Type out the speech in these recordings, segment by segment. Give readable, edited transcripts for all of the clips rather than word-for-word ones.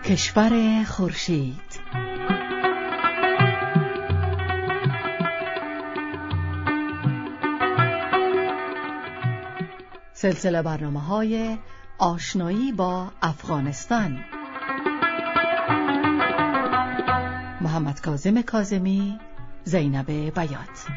کشور خورشید. سلسله برنامه‌های آشنایی با افغانستان. محمد کاظم کاظمی، زینب بیات.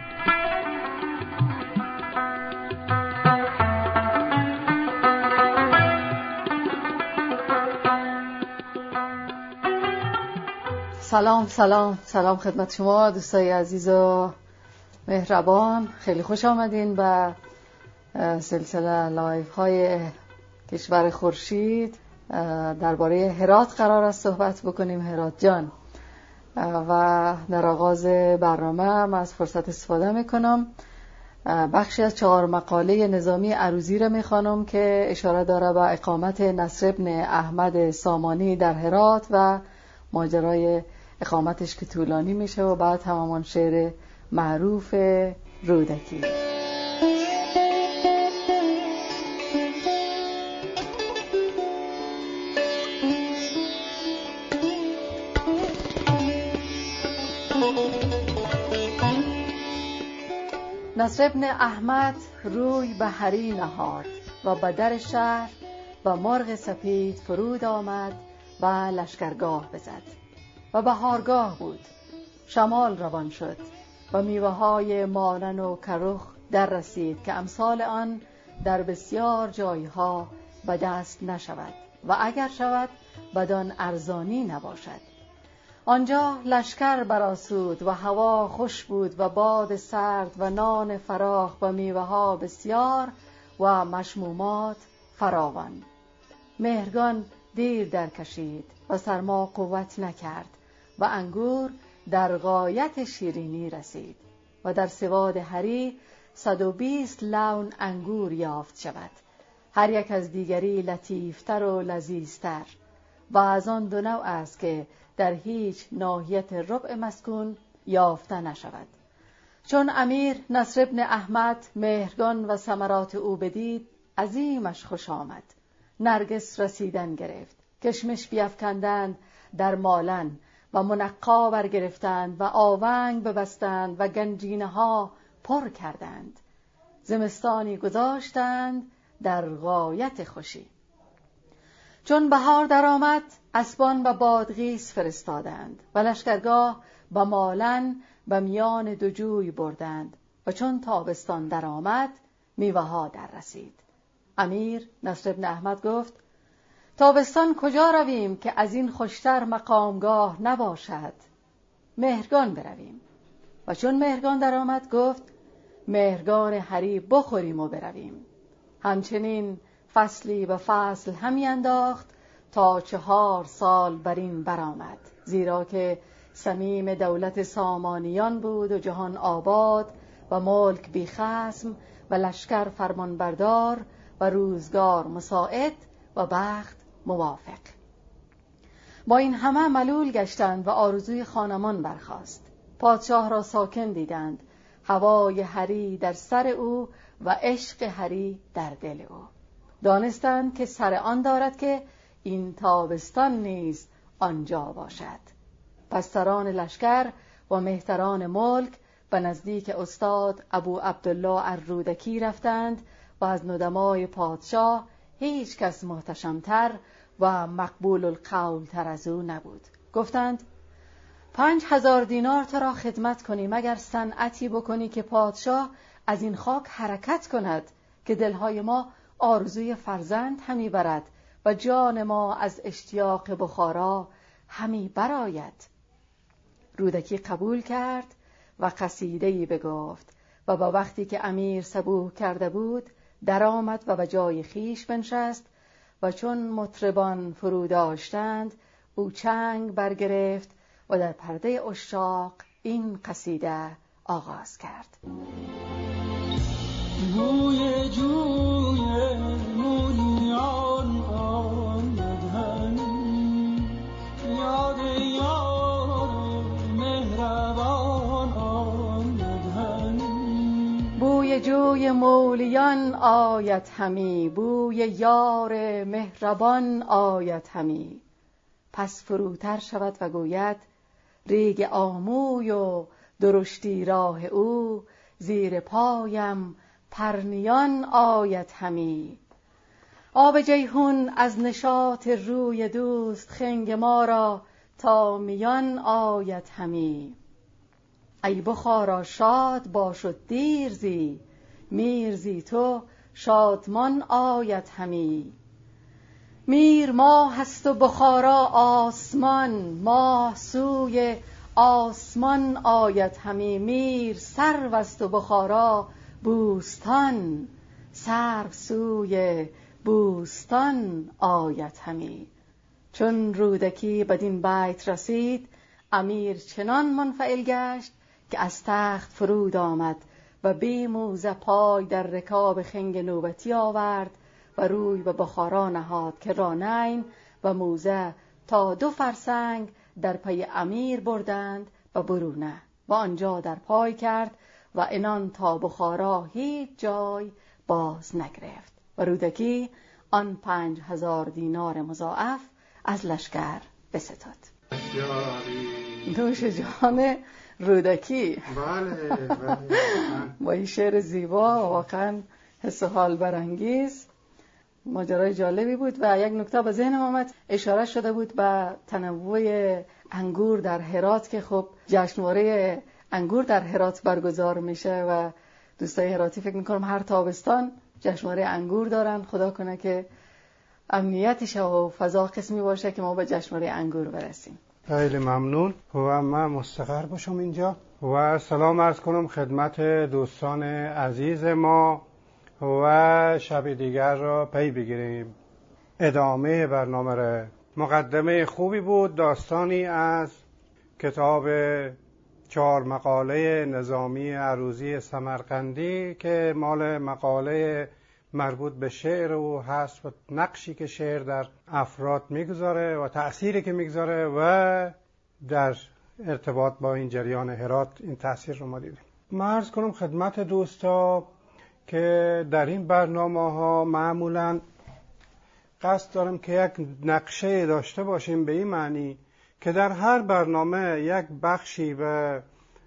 سلام خدمت شما دوستای عزیز و مهربان. خیلی خوش آمدین به سلسله لایف های کشور خورشید. درباره هرات قرار است صحبت بکنیم. هرات جان. و در آغاز برنامه من از فرصت استفاده میکنم، بخشی از 4 مقاله نظامی عروضی را میخوانم که اشاره داره به اقامت نصر بن احمد سامانی در هرات و ماجرای اقامتش که طولانی میشه و بعد همان شعر معروف رودکی. نصر بن احمد روی به هری نهاد و به در شهر و مرغ سپید فرود آمد و لشکرگاه بزد و بهارگاه بود. شمال روان شد و میوه‌های مانن و کرخ در رسید که امثال آن در بسیار جایها به دست نشود و اگر شود بدان ارزانی نباشد. آنجا لشکر برآسود و هوا خوش بود و باد سرد و نان فراخ و میوه‌ها بسیار و مشمومات فراوان. مهرگان دیر در کشید و سرما قوت نکرد و انگور در غایت شیرینی رسید و در سواد هری 120 لون انگور یافت شود، هر یک از دیگری لطیفتر و لذیذتر و از آن 2 نوع است که در هیچ ناحیت ربع مسکون یافته نشود. چون امیر نصر بن احمد مهرگان و ثمرات او بدید، عظیمش خوش آمد. نرگس رسیدن گرفت، کشمش بیفکندند در مالن و منقا برگرفتند و آونگ ببستند و گنجینه ها پر کردند. زمستانی گذاشتند در غایت خوشی. چون بهار درآمد، اسبان به بادغیس فرستادند و لشکرگاه به مالن به میان 2 جوی بردند و چون تابستان درآمد، میوه ها در رسید. امیر نصر بن احمد گفت: تابستان کجا رویم که از این خوشتر مقامگاه نباشد؟ مهرگان برویم. و چون مهرگان درآمد گفت: مهرگان هری بخوریم و برویم. همچنین فصلی به فصل همی انداخت تا 4 سال بر این برآمد، زیرا که صمیم دولت سامانیان بود و جهان آباد و ملک بی خصم و لشکر فرمان بردار و روزگار مساعد و بخت موافق. با این همه ملول گشتند و آرزوی خانمان برخاست. پادشاه را ساکن دیدند، هوای هری در سر او و عشق هری در دل او. دانستند که سر آن دارد که این تابستان نیز آنجا باشد. پس سران لشکر و مهتران ملک به نزدیک استاد ابو عبدالله الرودکی رفتند و از ندمای پادشاه هیچ کس محتشمتر و مقبول القول تر از او نبود. گفتند: 5000 دینار تو را خدمت کنیم اگر صنعتی بکنی که پادشاه از این خاک حرکت کند، که دلهای ما آرزوی فرزند همی برد و جان ما از اشتیاق بخارا همی برآید. رودکی قبول کرد و قصیده‌ای بگفت و با وقتی که امیر صبوح کرده بود درآمد و به جای خیش بنشست و چون مطربان فرو داشتند او چنگ برگرفت و در پرده عشاق این قصیده آغاز کرد: بوی جوی مولیان آمدن، یاد یار مهربان آمدن. بوی جوی مولیان آید همی، بوی یار مهربان آید همی. پس فروتر شود و گوید ریگ آموی و درشتی راه او، زیر پایم پرنیان آید همی. آب جیحون از نشاط روی دوست، خنگ ما را تا میان آید همی. ای بخارا شاد باش و دیر زی، میر زی تو شادمان آید همی. میر ماه است و بخارا آسمان، ماه سوی آسمان آید همی. میر سرو است و بخارا بوستان، سرو سوی بوستان آید همی. چون رودکی بدین بیت رسید، امیر چنان منفعل گشت که از تخت فرود آمد و بی موزه پای در رکاب خنگ نوبتی آورد و روی به بخارا نهاد که رانین و موزه تا 2 فرسنگ در پی امیر بردند و برونه و آنجا در پای کرد و انان تا بخارا هیچ جای باز نگرفت و رودکی آن 5000 دینار مضاعف از لشکر بستد. نوش جان رودکی. بله با این شعر زیبا واقعا حس و حال برانگیز، ماجرای جالبی بود. و یک نکته به ذهنم آمد، اشاره شده بود به تنوع انگور در هرات که خب جشنواره انگور در هرات برگزار میشه و دوستای هراتی فکر میکنم هر تابستان جشنواره انگور دارن. خدا کنه که امنیتش و فضا قسمی باشه که ما به جشنواره انگور برسیم. خیلی ممنون و من مستقر باشم اینجا و سلام عرض کنم خدمت دوستان عزیز ما و شب دیگر را پی بگیریم. ادامه برنامه را. مقدمه خوبی بود، داستانی از کتاب 4 مقاله نظامی عروضی سمرقندی که مال مقاله مربوط به شعر او هست و نقشی که شعر در افراد میگذاره و تأثیری که میگذاره و در ارتباط با این جریان هرات این تأثیر رو ما دیدیم. من عرض کنم خدمت دوستا که در این برنامه ها معمولاً قصد دارم که یک نقشه داشته باشیم، به این معنی که در هر برنامه یک بخشی به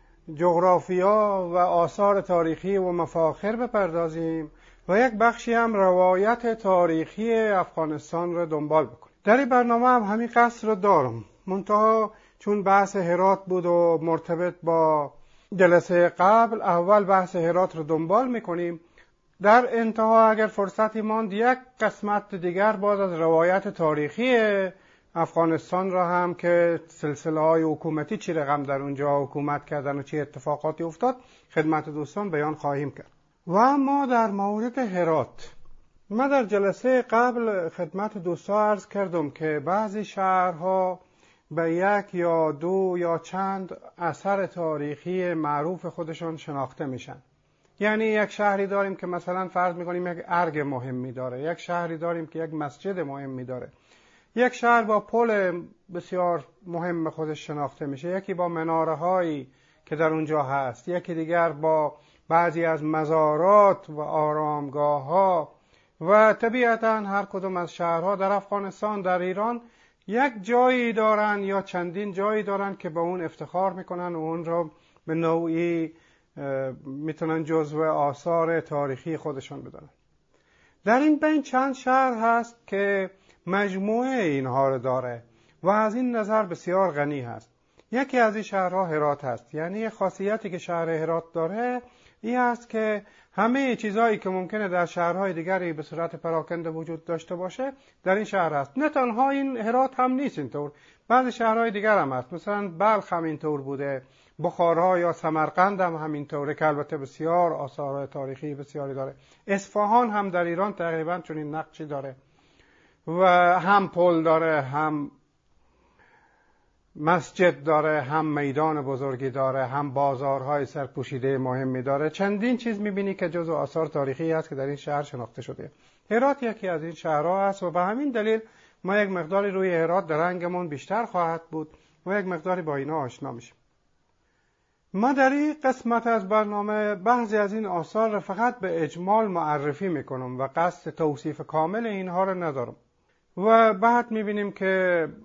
جغرافیا و آثار تاریخی و مفاخر بپردازیم و یک بخشی هم روایت تاریخی افغانستان رو دنبال بکنیم. در این برنامه هم همین قصد رو دارم، منتها چون بحث هرات بود و مرتبط با جلسه قبل، اول بحث هرات رو دنبال میکنیم. در انتها اگر فرصتی ماند یک قسمت دیگر باز از روایت تاریخی افغانستان را هم که سلسله های حکومتی چی رقم در اونجا حکومت کردن و چی اتفاقاتی افتاد خدمت دوستان بیان خواهیم کرد. و اما در مورد هرات، من در جلسه قبل خدمت دوستا عرض کردم که بعضی شهرها به 1 یا 2 یا چند اثر تاریخی معروف خودشون شناخته میشن. یعنی یک شهری داریم که مثلا فرض میکنیم یک ارگ مهمی داره، یک شهری داریم که یک مسجد مهمی داره، یک شهر با پل بسیار مهم خودش شناخته میشه، یکی با مناره هایی که در اونجا هست، یکی دیگر با بعضی از مزارات و آرامگاه ها. و طبیعتا هر کدوم از شهرها در افغانستان، در ایران یک جایی دارن یا چندین جایی دارن که به اون افتخار میکنن و اون را به نوعی میتونن جزو آثار تاریخی خودشون بدونن. در این بین چند شهر هست که مجموعه اینها رو داره و از این نظر بسیار غنی هست. یکی از این شهرها هرات هست. یعنی خاصیتی که شهر هرات داره این است که همه چیزایی که ممکنه در شهرهای دیگری به صورت پراکنده وجود داشته باشه در این شهر هست. نه تنها این هرات هم نیست اینطور، بعضی شهرهای دیگر هم هست، مثلا بلخ هم اینطور بوده، بخارا یا سمرقند هم همینطوره که البته بسیار آثار تاریخی بسیاری داره. اصفهان هم در ایران تقریبا چنین نقشی داره و هم پل داره، هم مسجد داره، هم میدان بزرگی داره، هم بازارهای سرپوشیده مهمی داره. چندین چیز میبینی که جزو آثار تاریخی هست که در این شهر شناخته شده. هرات یکی از این شهرها هست و به همین دلیل ما یک مقداری روی هرات درنگمون بیشتر خواهد بود و یک مقداری با اینا آشنا میشیم. ما در این قسمت از برنامه بعضی از این آثار را فقط به اجمال معرفی میکنم و قصد توصیف کامل اینها را ندارم و بعد میبینیم که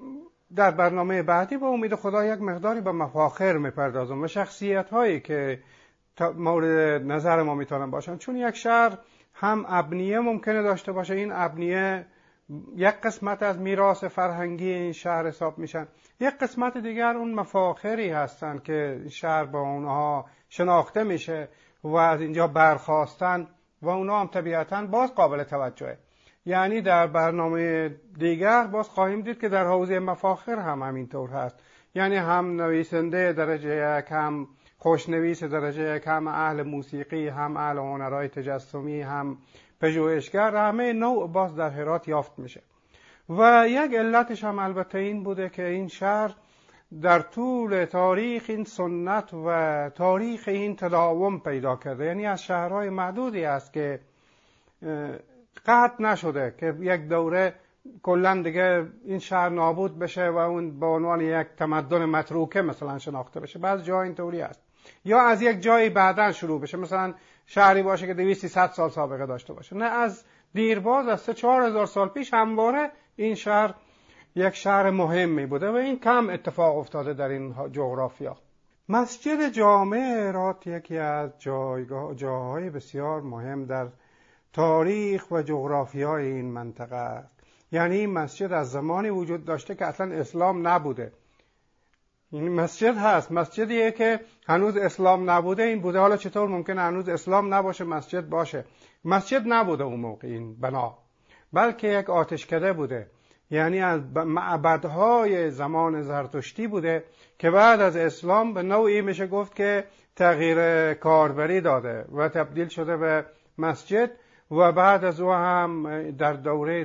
در برنامه بعدی به امید خدا یک مقداری به مفاخر میپردازم و شخصیت هایی که مورد نظر ما میتونن باشن، چون یک شهر هم ابنیه ممکنه داشته باشه، این ابنیه یک قسمت از میراث فرهنگی این شهر حساب میشن، یک قسمت دیگر اون مفاخری هستن که شهر با اونها شناخته میشه و از اینجا برخواستن و اونها هم طبیعتاً باز قابل توجهه. یعنی در برنامه دیگر باز خواهیم دید که در حوزه مفاخر هم همینطور هست، یعنی هم نویسنده درجه یک، هم خوشنویس درجه یک، هم اهل موسیقی، هم اهل هنرهای تجسمی، هم پژوهشگر، همه نوع باز در هرات یافت میشه. و یک علتش هم البته این بوده که این شهر در طول تاریخ این سنت و تاریخ این تداوم پیدا کرده، یعنی از شهرهای معدودی است که قطع نشده که یک دوره کلا دیگه این شهر نابود بشه و اون به عنوان یک تمدن متروکه مثلا شناخته بشه. بعض جا اینطوری است، یا از یک جایی بعداً شروع بشه، مثلا شهری باشه که 200-300 سال سابقه داشته باشه. نه، از دیرباز از 3-4 هزار سال پیش همواره این شهر یک شهر مهمی بوده و این کم اتفاق افتاده در این جغرافیا. مسجد جامع هرات یکی از جاهای بسیار مهم در تاریخ و جغرافیای این منطقه است. یعنی این مسجد از زمانی وجود داشته که اصلا اسلام نبوده. این مسجد هست، مسجدیه که هنوز اسلام نبوده این بوده. حالا چطور ممکنه هنوز اسلام نباشه مسجد باشه؟ مسجد نبوده اون موقع این بنا، بلکه یک آتشکده بوده، یعنی از معبدهای زمان زرتشتی بوده که بعد از اسلام به نوعی میشه گفت که تغییر کاربری داده و تبدیل شده به مسجد. و بعد از او هم در دوره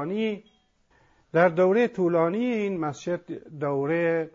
طولانی این مسجد دوره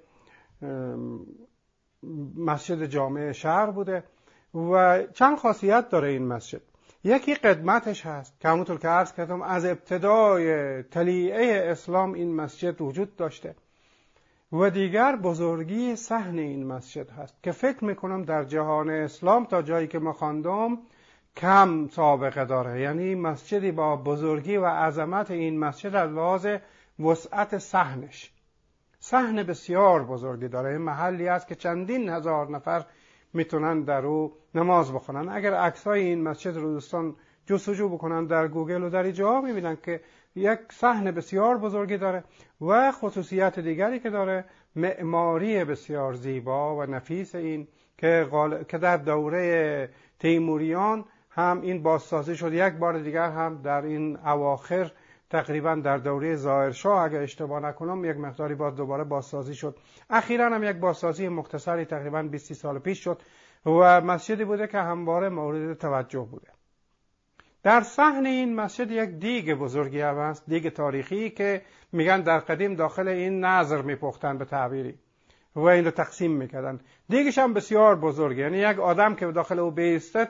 مسجد جامع شهر بوده و چند خاصیت داره این مسجد. یکی قدمتش هست که همونطور که عرض کردم از ابتدای طلیعه اسلام این مسجد وجود داشته، و دیگر بزرگی صحن این مسجد هست که فکر میکنم در جهان اسلام تا جایی که ما خواندم کم سابقه داره. یعنی مسجدی با بزرگی و عظمت این مسجد از لحاظ وسعت صحنش، صحن بسیار بزرگی داره. این محلی است که چندین هزار نفر میتونن در او نماز بخونن. اگر عکسای این مسجد رو دوستان جستجو بکنن در گوگل و در این جاها میبینن که یک صحن بسیار بزرگی داره و خصوصیت دیگری که داره معماری بسیار زیبا و نفیس این که در دوره تیموریان هم این بازسازی شد، یک بار دیگر هم در این اواخر تقریبا در دوره ظاهرشاه اگر اشتباه نکنم یک مقداری باز دوباره بازسازی شد. اخیراً هم یک بازسازی مختصری تقریبا 20 سال پیش شد و مسجدی بوده که همواره مورد توجه بوده. در صحن این مسجد یک دیگ بزرگی هست، دیگ تاریخی که میگن در قدیم داخل این نظر میپختن به تعبیری و این رو تقسیم میکردن. دیگش هم بسیار بزرگه، یعنی یک آدم که داخل او بیسته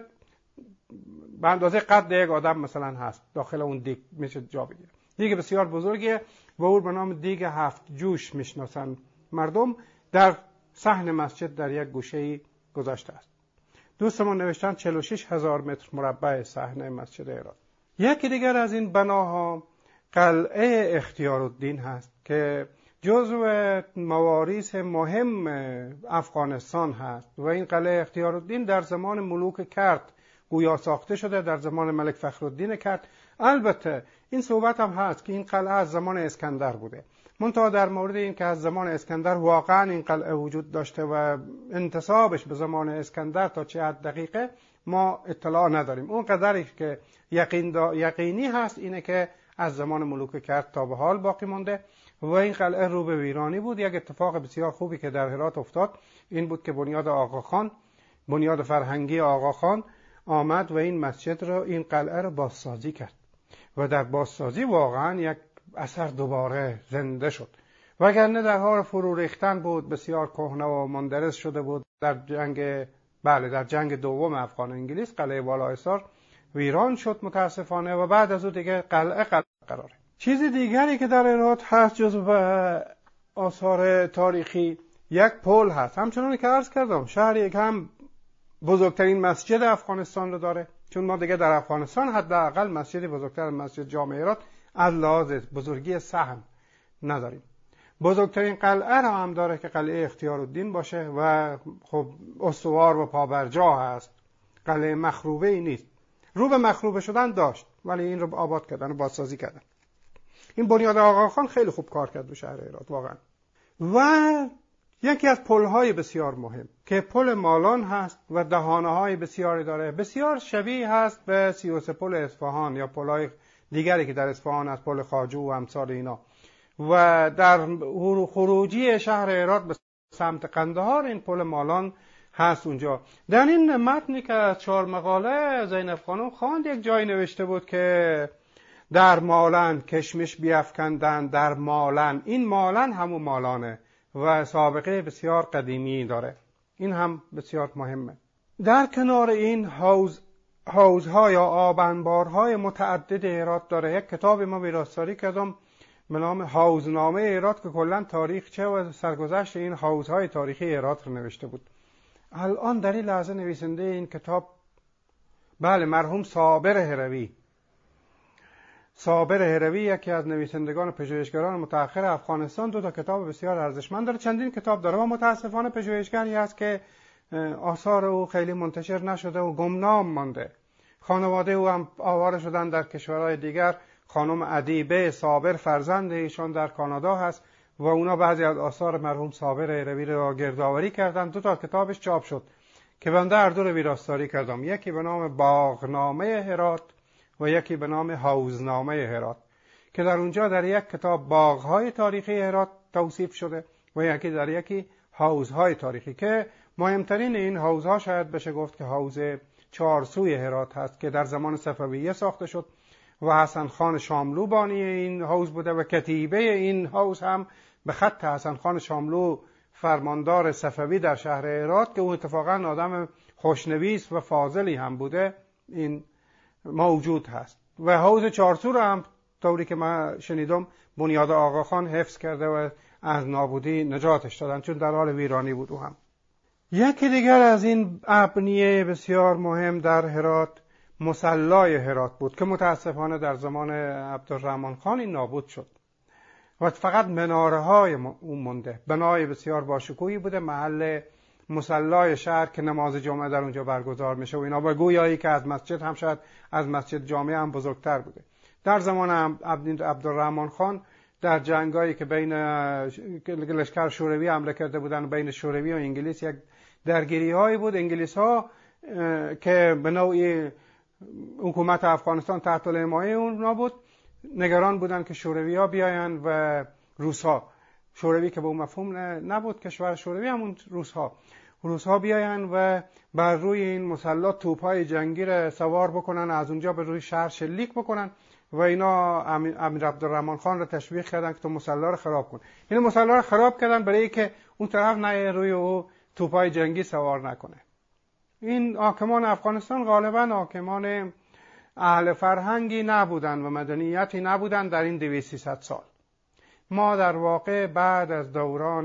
به اندازه قد یک آدم مثلا هست داخل اون دیگ میشه جا بگیره. دیگ بسیار بزرگیه و اون به نام دیگ 7 جوش میشناسن مردم. در صحن مسجد در یک گوشه‌ای گذاشته است. دوستمون نوشتن 46,000 متر مربع صحن مسجد هرات. یکی دیگر از این بناها قلعه اختیارالدین هست که جزو مواریث مهم افغانستان هست و این قلعه اختیارالدین در زمان ملوک کرد گویا ساخته شده، در زمان ملک فخرالدین کرد. البته این صحبت هم هست که این قلعه از زمان اسکندر بوده، منتها در مورد این که از زمان اسکندر واقعا این قلعه وجود داشته و انتسابش به زمان اسکندر تا چه حد دقیقه ما اطلاع نداریم. اون قدری که یقینی هست اینه که از زمان ملوک کرد تا به حال باقی مونده و این قلعه رو به ویرانی بود. یک اتفاق بسیار خوبی که در هرات افتاد این بود که بنیاد فرهنگی آقاخان آمد و این مسجد رو، این قلعه رو بازسازی کرد و در بازسازی واقعا یک اثر دوباره زنده شد، وگرنه در حال فرو ریختن بود، بسیار کهنه و مندرس شده بود. در جنگ دوم افغان انگلیس قلعه والایسار ویران شد متاسفانه و بعد از اون دیگه قلعه قراره. چیز دیگری که در هرات هست جزو آثار تاریخی یک پل هست. همچنان که عرض کردم شهری که هم بزرگترین مسجد افغانستان رو داره، چون ما دیگه در افغانستان حداقل مسجدی بزرگتر از مسجد جامع هرات از لحاظ بزرگی صحن نداریم بزرگترین قلعه را هم داره که قلعه اختیارالدین باشه و خب استوار و پابرجا هست. قلعه مخروبه ای نیست. رو به مخروبه شدن داشت ولی این رو آباد کردن و بازسازی کردن. این بنیاد آقاخان خیلی خوب کار کرد به شهر هرات واقعا. و یکی از پل‌های بسیار مهم که پل مالان هست و دهانه‌های بسیاری داره، بسیار شبیه هست به 33 پل اصفهان یا پل‌های دیگری که در اصفهان هست، پل خواجو و امثال اینا. و در خروجی شهر هرات به سمت قندهار این پل مالان هست اونجا. در این متنی که از 4 مقاله زینب خانم خواند یک جایی نوشته بود که در مالن کشمش بیفکندن در مالن. این مالن همون مالانه و سابقه بسیار قدیمی داره. این هم بسیار مهمه. در کنار این حوضها یا آبانبارهای متعدد هرات داره. یک کتاب ما ویراستاری کردم به نام حوضنامه هرات که کلا تاریخچه و سرگذشت این حوضهای تاریخی هرات رو نوشته بود. الان در این لحظه نویسنده این کتاب مرحوم صابر هروی یکی از نویسندگان و پژوهشگران متأخر افغانستان 2 کتاب بسیار ارزشمند داره، چندین کتاب داره و متاسفانه پژوهشگری است که آثار او خیلی منتشر نشده و گمنام مانده. خانواده او هم آواره شدن در کشورهای دیگر. خانم ادیبه صابر فرزند ایشان در کانادا هست و اونا بعضی از آثار مرحوم صابر هروی را گردآوری کردن. 2 کتابش چاپ شد که بنده هر دو رو ویراستاری کردم. یکی به نام باغنامه هرات و یکی به نام حوضنامه هرات که در اونجا در یک کتاب باغ‌های تاریخی هرات توصیف شده و یکی در یکی حوض‌های تاریخی که مهمترین این حوض‌ها شاید بشه گفت که حوض 4 سوی هرات هست که در زمان صفویه ساخته شد و حسن خان شاملو بانی این حوض بوده و کتیبه این حوض هم به خط حسن خان شاملو فرماندار صفوی در شهر هرات که او اتفاقا آدم خوشنویس و فاضلی هم بوده این موجود هست. و حوض 4 سو رو هم طوری که من شنیدم بنیاد آقاخان حفظ کرده و از نابودی نجاتش دادن چون در حال ویرانی بود. او هم یکی دیگر از این ابنیه بسیار مهم در هرات مصلای هرات بود که متاسفانه در زمان عبدالرحمن خان این نابود شد و فقط مناره های اون مونده. بنای بسیار باشکوهی بوده، محل مصلای شهر که نماز جمعه در اونجا برگزار میشه و اینا با گویایی که از مسجد هم شاید از مسجد جامع هم بزرگتر بوده. در زمان عبدالرحمن خان در جنگایی که بین لشکر شوروی حمله کرده بودن بین شوروی و انگلیس یک درگیری هایی بود. انگلیس ها که به نوعی حکومت افغانستان تحت حمایه اونها بود نگران بودن که شوروی ها بیاین و روس ها، شوروی که به اون مفهوم نبود کشور شوروی، همون روس ها بیاین و بر روی این مسلح توپ‌های جنگی را سوار بکنن، از اونجا به روی شهر شلیک بکنن و اینا امیر عبدالرحمن خان را تشویق کردن که تو مسلح رو خراب کن. این مسلح رو خراب کردن برای که اون طرف نه روی او توپ‌های جنگی سوار نکنه. این حاکمان افغانستان غالبا حاکمان اهل فرهنگی نبودن و مدنیتی نبودن در این 200-300 سال. ما در واقع بعد از دوران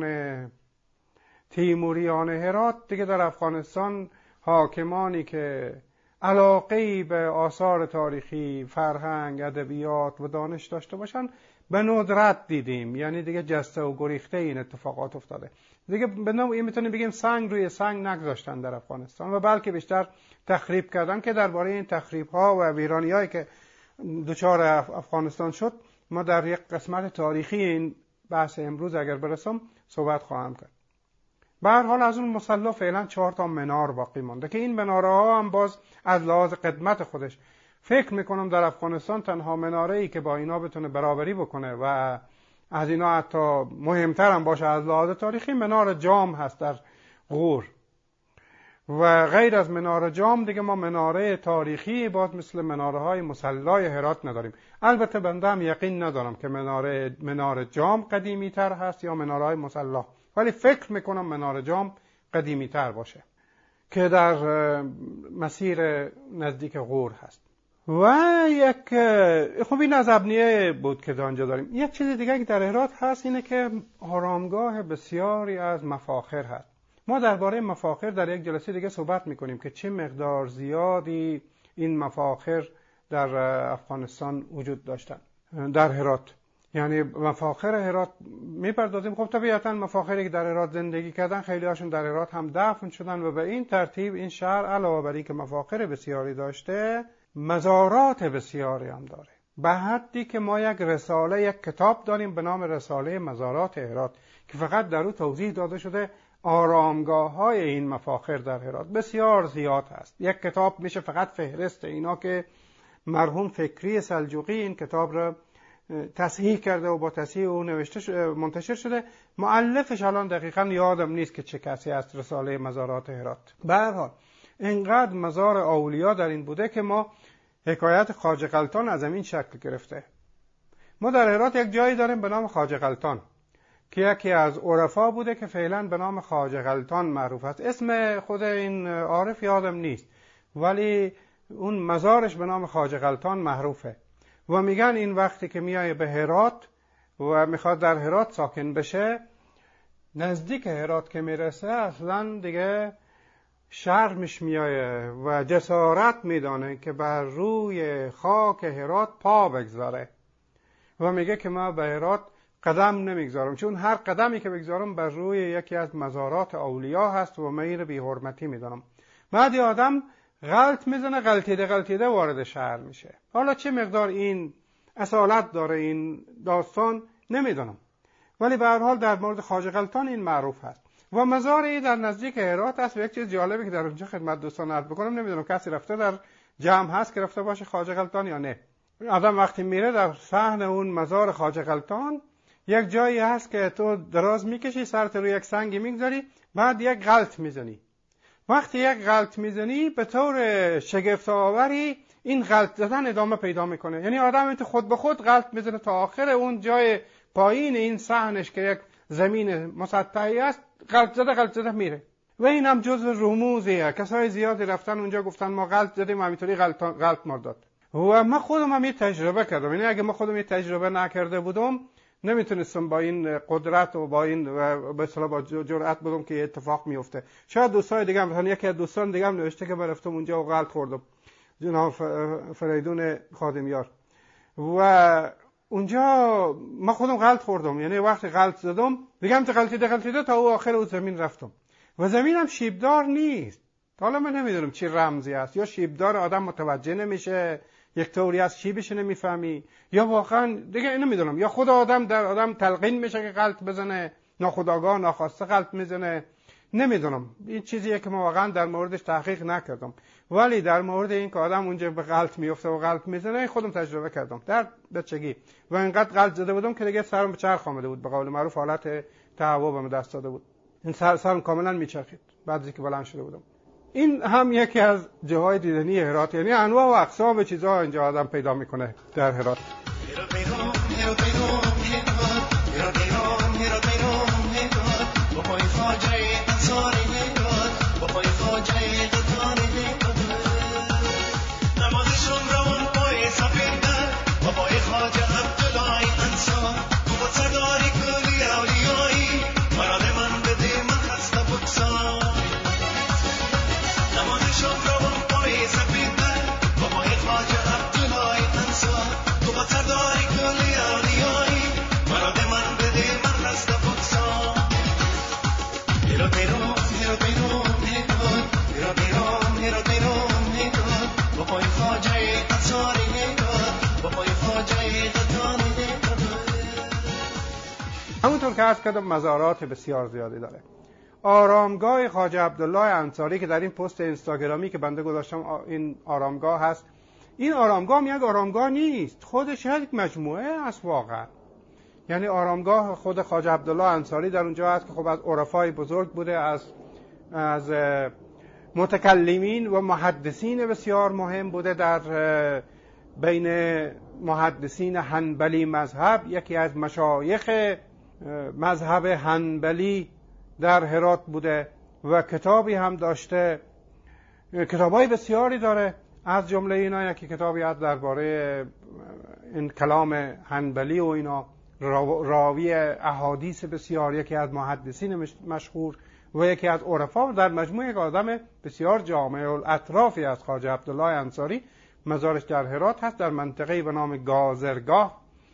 تیموریان هرات دیگه در افغانستان حاکمانی که علاقه‌ای به آثار تاریخی، فرهنگ، ادبیات و دانش داشته باشن به ندرت دیدیم. یعنی دیگه جسته و گریخته این اتفاقات افتاده. دیگه به نوعی میتونیم بگیم سنگ روی سنگ نگذاشتن در افغانستان و بلکه بیشتر تخریب کردن که درباره این تخریب‌ها و ویرانی‌هایی که دچار افغانستان شد ما در یک قسمت تاریخی این بحث امروز اگر برسم صحبت خواهم کرد. به هر حال از اون مسلح فعلا 4 منار باقی مانده که این مناره‌ها هم باز از لحاظ قدمت خودش فکر میکنم در افغانستان تنها مناره‌ای که با اینا بتونه برابری بکنه و از اینا حتی مهمتر هم باشه از لحاظ تاریخی منار جام هست در غور و غیر از منار جام دیگه ما مناره تاریخی باز مثل مناره‌های مسلای هرات نداریم. البته بنده هم یقین ندارم که منار جام قدیمی تر هست یا مناره‌های مسلا، ولی فکر میکنم منار جام قدیمی تر باشه که در مسیر نزدیک غور هست. و خب این از ابنیه بود که دانجا داریم. یک چیز دیگه که در هرات هست اینه که آرامگاه بسیاری از مفاخر هست. ما درباره مفاخر در یک جلسه دیگه صحبت میکنیم که چه مقدار زیادی این مفاخر در افغانستان وجود داشتن، در هرات. یعنی مفاخر هرات میپردازیم. خب طبیعتا مفاخری که در هرات زندگی کردن خیلی هاشون در هرات هم دفن شدن و به این ترتیب این شهر علاوه بر اینکه مفاخر بسیاری داشته مزارات بسیاری هم داره، به حدی که ما یک رساله، یک کتاب داریم به نام رساله مزارات هرات که فقط در او توضیح داده شده آرامگاه های این مفاخر در هرات بسیار زیاد هست. یک کتاب میشه فقط فهرست اینا که مرحوم فکری سلجوقی این کتاب را تصحیح کرده و با تصحیح او منتشر شده. مؤلفش الان دقیقاً یادم نیست که چه کسی است. رساله مزارات هرات. به هر حال اینقدر مزار اولیا در این بوده که ما حکایت خواجه غلطان از این شکل گرفته. ما در هرات یک جایی داریم به نام خواجه غلطان که یکی از عرفا بوده که فعلا به نام خواجه غلطان معروف است. اسم خود این عارف یادم نیست ولی اون مزارش به نام خواجه غلطان معروفه و میگن این وقتی که میایه به هرات و میخواد در هرات ساکن بشه، نزدیک هرات که میرسه اصلا دیگه شرمش میایه و جسارت میدانه که بر روی خاک هرات پا بگذاره و میگه که ما به هرات قدم نمیگذارم، چون هر قدمی که بگذارم بر روی یکی از مزارات اولیا هست و من این بی حرمتی میدانم. بعد آدم غلط میزنه، غلطیده وارد شهر میشه. حالا چه مقدار این اصالت داره این داستان نمیدونم، ولی به هر حال در مورد خواجه غلطان این معروف هست و مزاری در نزدیک هرات است. و یک چیز جالبی که در اونجا خدمت دوستان عرض بکنم، نمیدونم کسی رفته در جمع هست که رفته باشه خواجه غلطان یا نه. آدم وقتی میره در صحن اون مزار خواجه غلطان یک جایی هست که تو دراز میکشی، سرت روی یک سنگی میگذاری، بعد یک غلط میزنی. وقتی یک غلط میزنی به طور شگفت آوری این غلط زدن ادامه پیدا میکنه. یعنی آدم تو خود به خود غلط میزنه تا آخر اون جای پایین این صحنش که یک زمین مسطحی است غلط زده میره. و این هم جزو رموزیه. کسای زیادی رفتن اونجا گفتن ما غلط زدیم و همینطوری غلط مرداد. و من خودم هم یه تجربه کردم. یعنی اگه من خودم یه تجربه نکرده بودم نمیتونستم با این قدرت و با این به اصطلاح با جرأت بگم که اتفاق میفته. شاید دوستای دیگه هم، مثلا یکی از دوستان دیگه هم نوشته که من رفتم اونجا و غلط خوردم، جناب فریدون خادمیار، و اونجا من خودم غلط خوردم. یعنی وقتی غلط زدم دیگه هم غلطیده تا او آخر اون زمین رفتم و زمینم شیبدار نیست. حالا من نمیدونم چی رمزی است، یا شیبدار آدم متوجه نمیشه، یک طوری از شیبش نمیفهمی، یا واقعا دیگه نمیدونم، یا خود آدم در آدم تلقین میشه که غلط بزنه، ناخودآگاه ناخواسته غلط میزنه. نمیدونم، این چیزیه که من واقعا در موردش تحقیق نکردم، ولی در مورد این که آدم اونجا به غلط میفته و غلط میزنه خودم تجربه کردم در بچگی و اینقدر غلط زده بودم که دیگه سرم به چرخ آمده بود، به قول معروف حالت تهوع به دست داده بود. این سرم کاملا میچرخید بعد از اینکه بلند شده بودم. این هم یکی از جاهای دیدنی هرات، یعنی انواع و اقسام چیزها اینجا آدم پیدا میکنه در هرات. همونطور که عرض کردم مزارات بسیار زیادی داره. آرامگاه خواجه عبدالله انصاری که در این پست اینستاگرامی که بنده گذاشتم این آرامگاه هست، این آرامگاه یک آرامگاه نیست، خودش یک مجموعه است واقعا. یعنی آرامگاه خود خواجه عبدالله انصاری در اونجا هست که خب از عرفای بزرگ بوده، از متکلمین و محدثین بسیار مهم بوده، در بین محدثین حنبلی مذهب یکی از مشایخ مذهب حنبلی در هرات بوده و کتابی هم داشته، کتابای بسیاری داره. از جمله اینا یکی کتابی هست درباره این کلام حنبلی و اینا، راوی احادیث بسیار، یکی از محدثین مشهور و یکی از عرفا. در مجموع یک آدم بسیار جامع الاطرافی از خواجه عبدالله انصاری. مزارش در هرات هست در منطقه‌ای به نام گازرگاه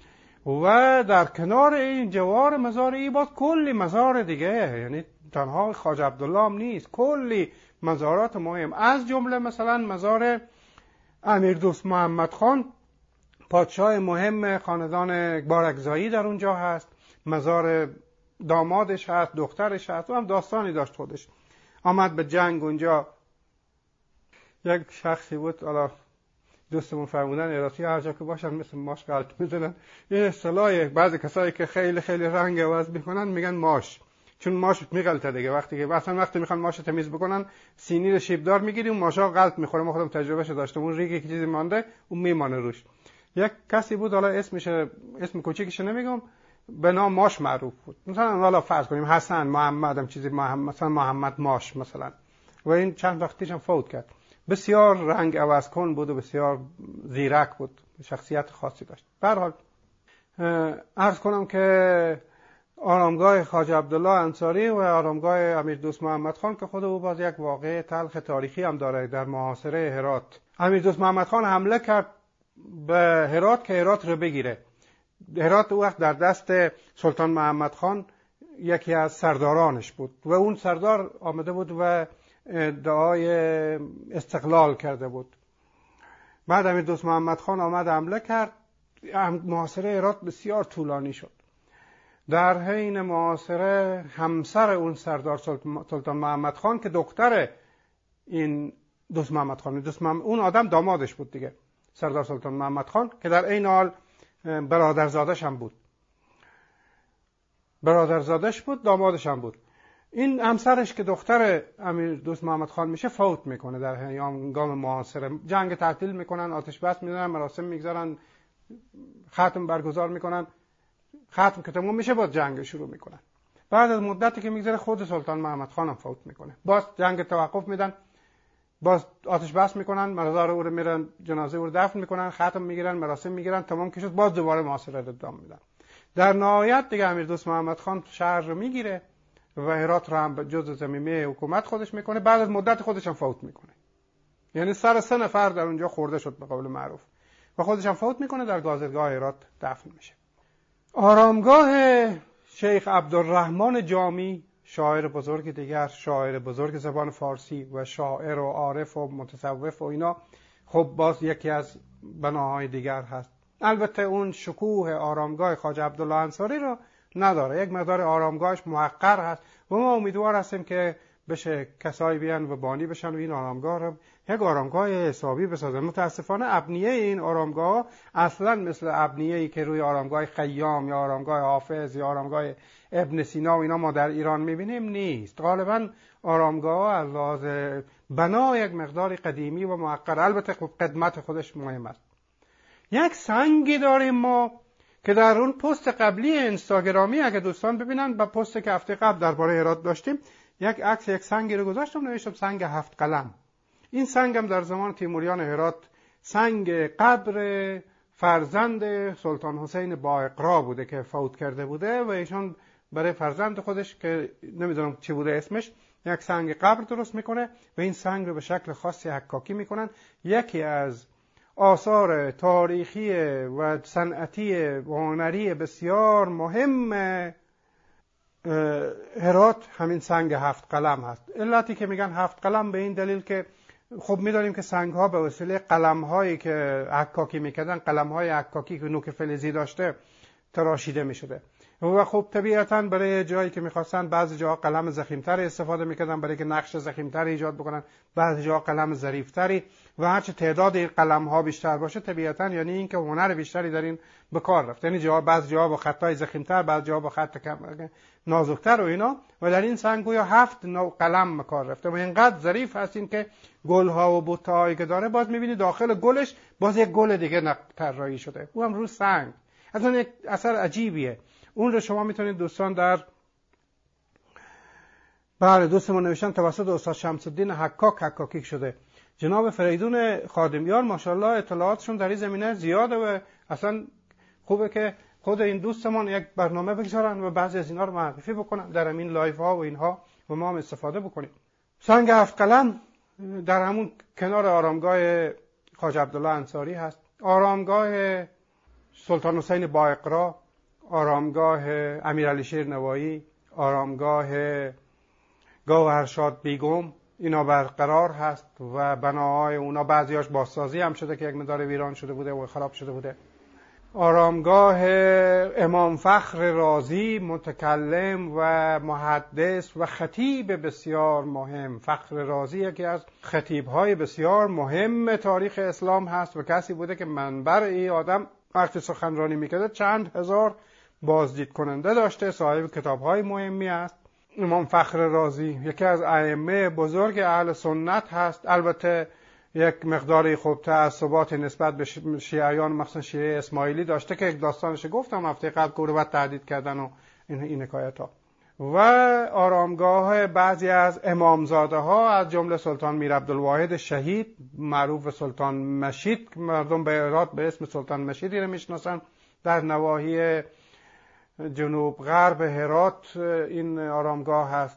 و در کنار این جوار مزار ای باز کلی مزار دیگه، یعنی تنها خواجه عبدالله هم نیست، کلی مزارات مهم، از جمله مثلا مزار امیر دوست محمد خان پادشاه مهم خاندان بارکزایی در اونجا هست، مزار دامادش هست، دخترش هست، و هم داستانی داشت خودش. آمد به جنگ اونجا، یک شخصی بود، حالا دوستمون فرمودن عراقی هر جا که باشن مثل ماش غلط میزنن، این اصطلاح بعضی کسایی که خیلی خیلی رنگ عوض میکنن میگن ماش، چون ماش میغلطه دیگه، وقتی میخوان ماش تمیز بکنن سینی رو شیبدار میگیری اون ماشا غلط میخوره. ما خودم تجربهش داشتم، اون ریگی که چیزی مانده اون میمانه روش. یک کسی بود، حالا اسم کوچیکش نمیگم، به نام ماش معروف بود، مثلا حالا فرض کنیم حسن محمد هم چیزی مثلا محمد ماش مثلا، و این چند وقت پیش هم فوت کرد. بسیار رنگ عوض کن بود و بسیار زیرک بود، شخصیت خاصی داشت. به هر حال عرض کنم که آرامگاه خواجه عبدالله انصاری و آرامگاه امیر دوست محمد خان که خود او باز یک واقعه تلخ تاریخی هم داره. در محاصره هرات امیر دوست محمد خان حمله کرد به هرات که هرات رو بگیره. هرات او وقت در دست سلطان محمد خان یکی از سردارانش بود و اون سردار آمده بود و ادعای استقلال کرده بود. بعد امیر دوست محمد خان آمد حمله کرد. محاصره هرات بسیار طولانی شد. در حین محاصره همسر اون سردار سلطان محمد خان که دختر این دوست محمد خان، اون آدم دامادش بود دیگه، سردار سلطان محمد خان که در این حال برادرزادش هم بود، دامادش هم بود. این همسرش که دختر امیر دوست محمد خان میشه فوت میکنه در هنگام محاصره. جنگ تعطیل میکنن، آتش بس میزنن، مراسم میگذارن، ختم برگزار میکنن. ختم که تموم میشه باز جنگ شروع میکنن. بعد از مدتی که میگذره خود سلطان محمد خان هم فوت میکنه، باز جنگ توقف میدن، باز آتش بس میکنن، مزار او رو میرن، جنازه او رو دفن میکنن، ختم میگیرن، مراسم میگیرن، تمام که شد باز دوباره محاصره رو ادامه میدن. در نهایت دیگه امیر دوست محمد خان شهر رو میگیره و هرات رو هم جزء زمینه حکومت خودش میکنه. بعد از مدت خودش هم فوت میکنه، یعنی سر 3 نفر در اونجا خورده شد به قول معروف، و خودش هم فوت میکنه، در گازرگاه هرات دفن میشه. آرامگاه شیخ عبدالرحمن جامی، شاعر بزرگ دیگر، شاعر بزرگ زبان فارسی و شاعر و عارف و متصوف و اینا، خب باز یکی از بناهای دیگر هست. البته اون شکوه آرامگاه خواجه عبدالله انصاری رو نداره، یک مقدار آرامگاهش محقر هست و ما امیدوار هستیم که بشه کسایی بیان و بانی بشن و این آرامگاه رو یک آرامگاه حسابی بسازن. متاسفانه ابنیه این آرامگاه اصلا مثل ابنیه‌ای که روی آرامگاه خیام یا آرامگاه حافظ یا آرامگاه ابن سینا و اینا ما در ایران میبینیم نیست. غالبا آرامگاه از لحاظ بنا یک مقدار قدیمی و محقر، البته قدمت خودش مهم است. یک سنگی داریم ما که در اون پست قبلی اینستاگرامی اگه دوستان ببینن، با پست که هفته قبل درباره هرات داشتیم، یک عکس یک سنگی رو گذاشتم، نوشتم سنگ 7 قلم. این سنگ هم در زمان تیموریان هرات سنگ قبر فرزند سلطان حسین با اقرا بوده که فوت کرده بوده و ایشان برای فرزند خودش که نمیدونم چی بوده اسمش یک سنگ قبر درست میکنه و این سنگ رو به شکل خاصی حکاکی میکنن. یکی از آثار تاریخی و صنعتی و هنری بسیار مهم هرات همین سنگ 7 قلم هست. علتی که میگن 7 قلم به این دلیل که خب میدانیم که سنگ ها به وسیله قلم هایی که حکاکی میکردن، قلم های حکاکی که نوک فلزی داشته، تراشیده میشده و خب طبیعتاً برای جایی که میخواستن بعضی جاها قلم ضخیم‌تر استفاده میکردن برای که نقش ضخیم‌تر ایجاد بکنن، بعضی جاها قلم ظریف‌تری، و هرچه تعداد این قلم ها بیشتر باشه طبیعتاً یعنی این که هنر بیشتری در این به کار رفت. یعنی بعضی جاها با خطای ضخیم‌تر، بعضی جاها با خط نازک‌تر و اینا، و در این سنگ گویا 7 نوع قلم به کار رفته و اینقدر ظریف هست این که گل‌ها و بوته‌هایی که داره باز می‌بینی داخل گلش باز یک گل دیگه طراحی شده، اون هم رو سنگ. اصلا یک اثر عجیبیه. اون رو شما میتونید دوستان در دوستمون نوشتن توسط استاد شمس الدین حکاکی شده. جناب فریدون خادمیار ماشاءالله اطلاعاتشون در این زمینه زیاده و اصلا خوبه که خود این دوستمون یک برنامه بگذارن و بعضی از اینا رو معرفی بکنن در همین لایف ها و اینها و ما هم استفاده بکنیم. سنگ 7 قلم در همون کنار آرامگاه خواجه عبدالله انصاری هست. آرامگاه سلطان حسین بااقرا، آرامگاه امیرعلی شیرنوایی، آرامگاه گوهرشاد بیگم، اینا برقرار هست و بناهای اونا بعضیاش بازسازی هم شده که یک مقدار ویران شده بوده و خراب شده بوده. آرامگاه امام فخر رازی، متکلم و محدث و خطیب بسیار مهم. فخر رازی یکی از خطیب‌های بسیار مهم تاریخ اسلام هست و کسی بوده که منبر این آدم وقتی سخنرانی میکرده چند هزار بازدید کننده داشته. صاحب کتاب‌های مهمی است. امام فخر رازی یکی از ائمه بزرگ اهل سنت هست. البته یک مقداری خوب تعصبات نسبت به شیعیان، مخصوصا شیعه اسماعیلی داشته که یک داستانش گفتم هفته قبل، گروبت تهدید کردن و این حکایت ها. و آرامگاه بعضی از امامزاده ها از جمله سلطان میر عبدالواحد شهید معروف به سلطان مشید، مردم به هرات به اسم سلطان مشیدی رو میشناسن، در نواحی جنوب غرب هرات این آرامگاه هست.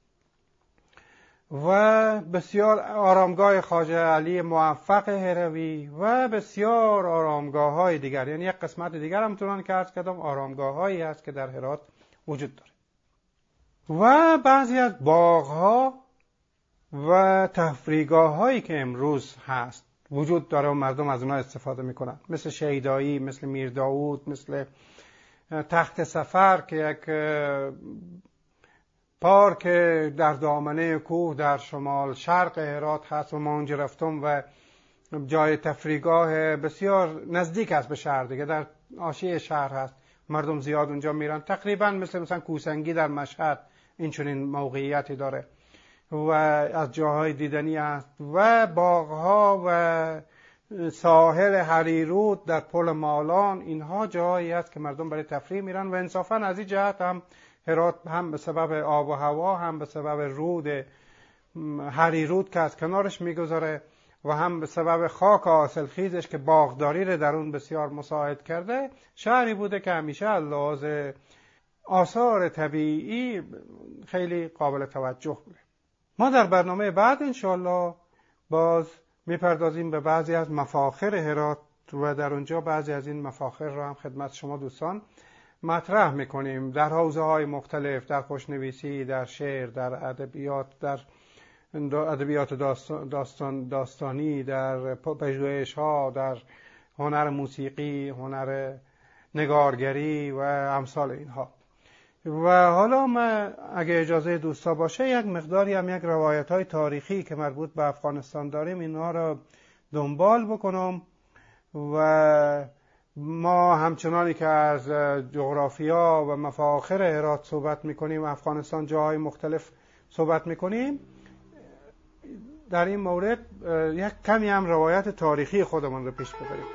و بسیار آرامگاه خواجه علی موفق هروی و بسیار آرامگاه های دیگر، یعنی یک قسمت دیگر هم تونان که عرض کردم آرامگاه هایی هست که در هرات وجود داره. و بعضی از باغ ها و تفریحگاه هایی که امروز هست وجود داره و مردم از اونها استفاده میکنن، مثل شیدایی، مثل میر داود، مثل تخت سفر که یک پارک در دامنه کوه در شمال شرق هرات هست و ما اونجا رفتم و جای تفریحگاه بسیار نزدیک است به شهر دیگه، در حاشیه شهر هست، مردم زیاد اونجا میرن، تقریبا مثلا کوسنگی در مشهد این چنین موقعیتی داره و از جاهای دیدنی است. و باغها و ساحل هریرود در پل مالان، اینها جایی است که مردم برای تفریح میرن و انصافا از این جهت هم هرات هم به سبب آب و هوا، هم به سبب رود هریرود که از کنارش میگذاره و هم به سبب خاک حاصلخیزش که باغداری رو در اون بسیار مساعد کرده، شهری بوده که همیشه از لحاظ آثار طبیعی خیلی قابل توجه بوده. ما در برنامه بعد انشالله باز میپردازیم به بعضی از مفاخر هرات و در اونجا بعضی از این مفاخر رو هم خدمت شما دوستان مطرح میکنیم در حوزه های مختلف، در خوشنویسی، در شعر، در ادبیات، در ادبیات داستانی، در پژوهش ها، در هنر موسیقی، هنر نگارگری و امثال اینها. و حالا ما اگه اجازه دوستا باشه یک مقداری هم یک روایت های تاریخی که مربوط به افغانستان داریم اینها رو دنبال بکنم و ما همچنانی که از جغرافیا و مفاخر هرات صحبت میکنیم، افغانستان جاهای مختلف صحبت میکنیم، در این مورد یک کمی هم روایت تاریخی خودمون رو پیش ببریم.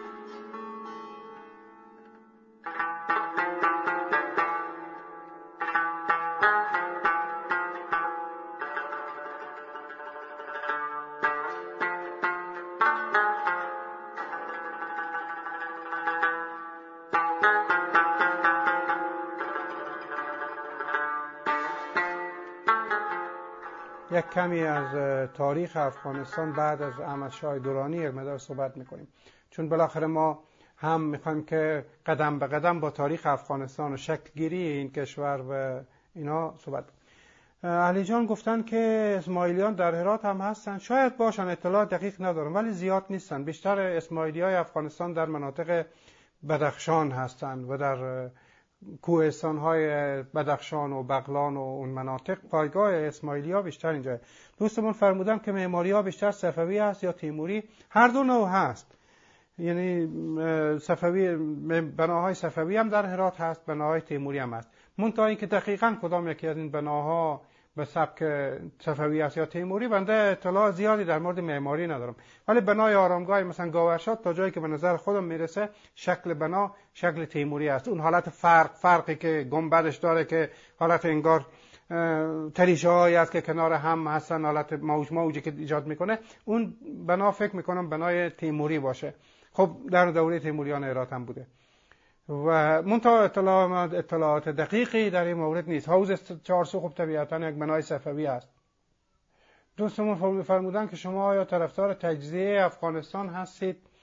یک کمی از تاریخ افغانستان بعد از احمدشاه درانی یک مقدار صحبت میکنیم، چون بالاخره ما هم میخوایم که قدم به قدم با تاریخ افغانستان و شکل گیری این کشور و اینا صحبت کنیم. علی جان گفتن که اسماعیلیان در هرات هم هستن، شاید باشن، اطلاع دقیق ندارم، ولی زیاد نیستن. بیشتر اسماعیلی های افغانستان در مناطق بدخشان هستن و در کوهستان های بدخشان و بغلان و اون مناطق پایگاه اسماعیلی ها بیشتر اینجا. دوستمون فرمودن که معماری ها بیشتر صفوی هست یا تیموری، هر دو نوع هست، یعنی صفوی، بناهای صفوی هم در هرات هست، بناهای تیموری هم هست. منتها اینکه دقیقاً کدام یکی از این بناها به سبک صفوی است یا تیموری بنده اطلاع زیادی در مورد معماری ندارم، ولی بنای آرامگاه مثلا گوهرشاد تا جایی که به نظر خودم میرسه شکل بنا شکل تیموری است. اون حالت فرقی که گنبدش داره که حالت انگار تریشه هایی است که کنار هم هستن، حالت موجی که ایجاد میکنه، اون بنا فکر میکنم بنای تیموری باشه. خب در دوره تیموریان هرات هم بوده و منتها اطلاعات دقیقی در این مورد نیست. حوض چهارسو خب طبیعتا یک بنای صفوی است. دوستمون فرمودن که شما آیا طرفدار تجزیه افغانستان هستید؟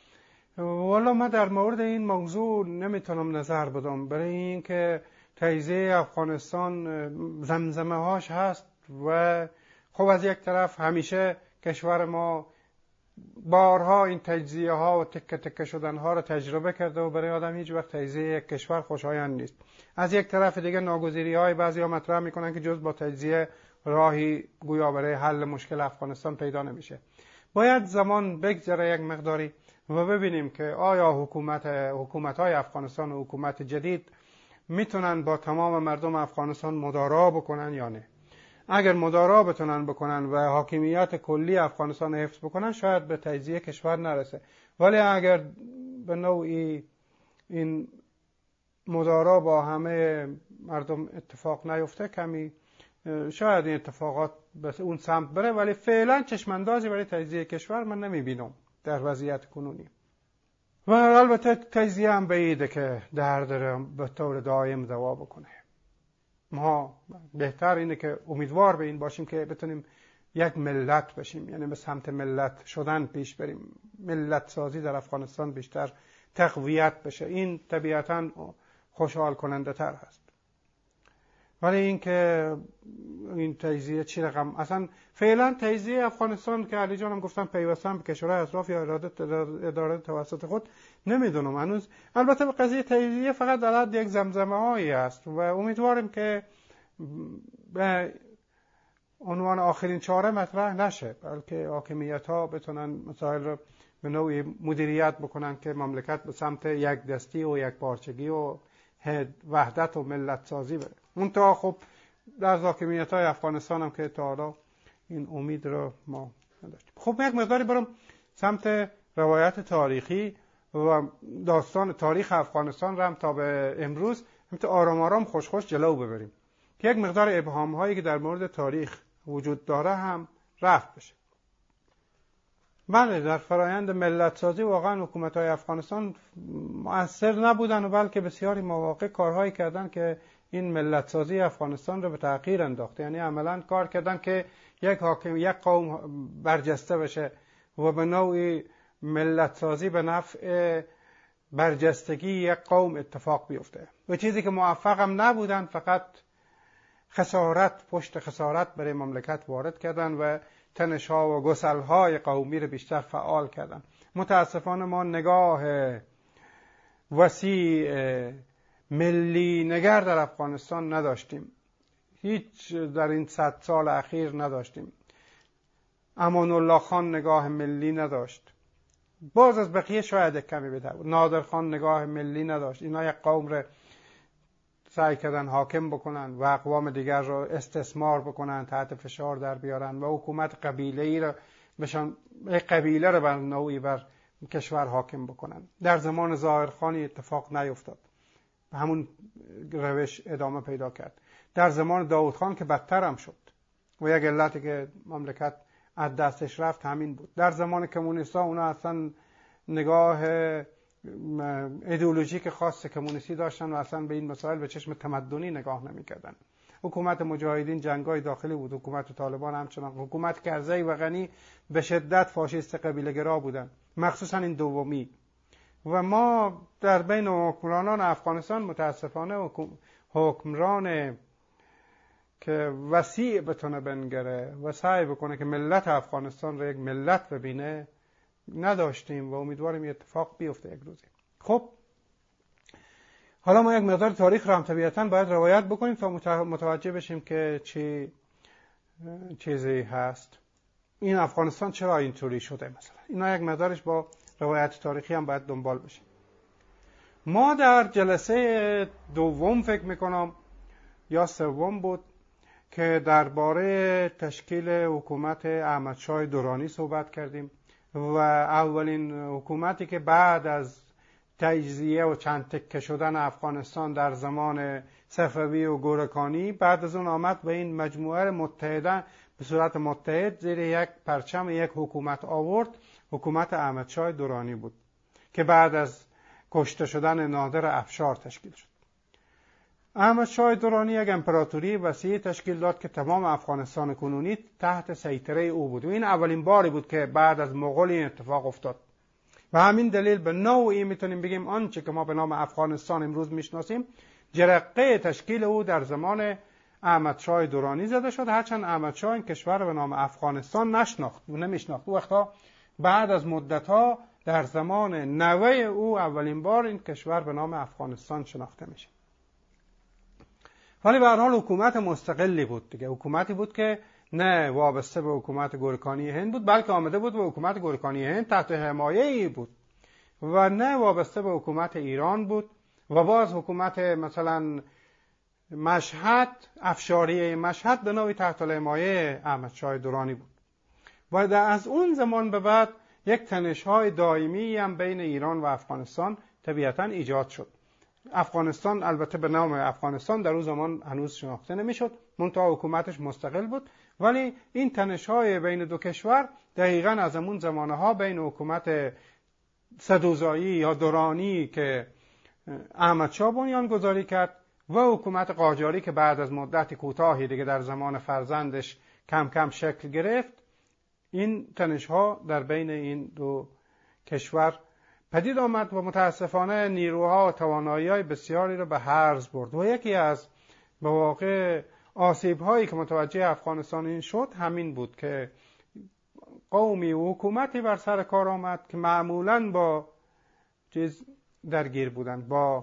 والا من در مورد این موضوع نمیتونم نظر بدم، برای اینکه تجزیه افغانستان زمزمه هاش هست و خب از یک طرف همیشه کشور ما بارها این تجزیه ها و تکه تکه شدن ها رو تجربه کرده و برای آدم هیچ وقت تجزیه یک کشور خوشایند نیست. از یک طرف دیگه ناگزیری های بعضی ها مطرح میکنن که جز با تجزیه راهی گویا برای حل مشکل افغانستان پیدا نمیشه. باید زمان بگذره یک مقداری و ببینیم که آیا حکومت های افغانستان و حکومت جدید میتونن با تمام مردم افغانستان مدارا بکنن یا نه. اگر مدارا بتونن بکنن و حاکمیت کلی افغانستان حفظ بکنن شاید به تجزیه کشور نرسه، ولی اگر به نوعی این مدارا با همه مردم اتفاق نیفته کمی شاید این اتفاقات به اون سمت بره، ولی فعلا چشماندازی برای تجزیه کشور من نمیبینم در وضعیت کنونی. و البته تجزیه هم بعیده که درد رو به طور دائم دوا بکنه. ما بهتر اینه که امیدوار به این باشیم که بتونیم یک ملت بشیم، یعنی به سمت ملت شدن پیش بریم، ملت سازی در افغانستان بیشتر تقویت بشه. این طبیعتاً خوشحال کننده تر هست. ولی اینکه این تجزیه چی رقم، اصلا فعلا تجزیه افغانستان که علی جانم گفتم پیوستن به کشورهای اطراف یا اداره توسط خود نمیدونم هنوز. البته به قضیه تجزیه فقط در حد یک زمزمه هایی است و امیدواریم که به عنوان آخرین چاره مطرح نشه، بلکه حاکمیت ها بتونن مسائل رو به نوعی مدیریت بکنن که مملکت به سمت یک دستی و یک پارچگی و وحدت و ملت سازی بره. اون تا خب در حاکمیت های افغانستان هم که تا حالا این امید رو ما نداشتیم. خب یک مقداری برم سمت روایت تاریخی و داستان تاریخ افغانستان رو هم تا به امروز همینطور آرام آرام خوش خوش جلو ببریم که یک مقدار ابهام هایی که در مورد تاریخ وجود داره هم رفع بشه. بله، در فرایند ملت سازی واقعا حکومت های افغانستان مؤثر نبودن و بلکه بسیاری مواقع کارهایی کردن که این ملت سازی افغانستان رو به تأخیر انداخته. یعنی عملاً کار کردن که یک قوم برجسته بشه و به نوعی ملت سازی به نفع برجستگی یک قوم اتفاق بیفته و چیزی که موفق هم نبودن، فقط خسارت پشت خسارت برای مملکت وارد کردن و تنش‌ها و گسل‌های قومی رو بیشتر فعال کردن. متاسفانه ما نگاه وسیع ملی نگر در افغانستان نداشتیم، هیچ در این 100 سال اخیر نداشتیم. امان الله خان نگاه ملی نداشت، باز از بقیه شاید کمی بهتر بود. نادر خان نگاه ملی نداشت. اینا یک قوم رو سعی کردن حاکم بکنن و اقوام دیگر رو استثمار بکنن، تحت فشار در بیارن و حکومت قبیله‌ای رو بشن، یک قبیله رو بر نوعی بر کشور حاکم بکنن. در زمان ظاهرخانی اتفاق نیفتاد، به همون روش ادامه پیدا کرد. در زمان داود خان که بدتر هم شد و یک علتی که مملکت از دستش رفت همین بود. در زمان کمونیست‌ها اونا اصلا نگاه ایدئولوژیک خاص کمونیستی داشتن و اصلا به این مسائل به چشم تمدنی نگاه نمی‌کردن. حکومت مجاهدین جنگای داخلی بود، حکومت طالبان همچنان. حکومت کرزی و غنی به شدت فاشیست قبیله‌گرا بودن، مخصوصا این دومی. و ما در بین حکمرانان افغانستان متاسفانه حکمران که وسیع بتونه بنگره و سعی بکنه که ملت افغانستان رو یک ملت ببینه نداشتیم و امیدواریم یه اتفاق بیفته یک روزی. خب حالا ما یک مقدار تاریخ رو هم طبیعتاً باید روایت بکنیم تا متوجه بشیم که چی چیزی هست. این افغانستان چرا اینطوری شده مثلا. اینا یک مقدارش با روایت تاریخی هم باید دنبال بشه. ما در جلسه دوم فکر میکنم یا سوم بود که درباره تشکیل حکومت احمدشاه درانی صحبت کردیم و اولین حکومتی که بعد از تجزیه و چند تکه شدن افغانستان در زمان صفوی و گورکانی بعد از اون آمد به این مجموعه متحدن به صورت متحد زیر یک پرچم یک حکومت آورد. حکومت احمدشاه درانی بود که بعد از کشته شدن نادر افشار تشکیل شد. احمدشاه درانی یک امپراتوری وسیع تشکیل داد که تمام افغانستان کنونی تحت سیطره او بود و این اولین باری بود که بعد از مغول این اتفاق افتاد. و همین دلیل به نوعی میتونیم بگیم آنچه که ما به نام افغانستان امروز میشناسیم جرقه تشکیل او در زمان احمدشاه درانی زده شد، هرچند احمدشاه این کشور به نام افغانستان نمیشناخت. او وقتا بعد از مدت‌ها در زمان نوه او اولین بار این کشور به نام افغانستان شناخته میشه. ولی به هر حال حکومت مستقلی بود دیگه، حکومتی بود که نه وابسته به حکومت گورکانی هند بود، بلکه آمده بود به حکومت گورکانی هند تحت حمایه‌ای بود و نه وابسته به حکومت ایران بود. و باز حکومت مثلا مشهد، افشاریه مشهد به نوعی تحت حمایه احمدشاه درانی بود. و از اون زمان به بعد یک تنش‌های دائمی هم بین ایران و افغانستان طبیعتاً ایجاد شد. افغانستان البته به نام افغانستان در اون زمان هنوز شناخته نمیشد، منتها حکومتش مستقل بود، ولی این تنش‌های بین دو کشور دقیقاً از همون زمانه‌ها بین حکومت سدوزایی یا درانی که احمدشاه بنیان گذاری کرد و حکومت قاجاری که بعد از مدت کوتاهی دیگه در زمان فرزندش کم کم شکل گرفت، این تنش‌ها در بین این دو کشور پدید آمد و متاسفانه نیروها و توانایی‌های بسیاری را به هرز برد. و یکی از به واقع آسیب‌هایی که متوجه افغانستان این شد همین بود که قومی و حکومتی بر سر کار آمد که معمولاً با چیز درگیر بودند، با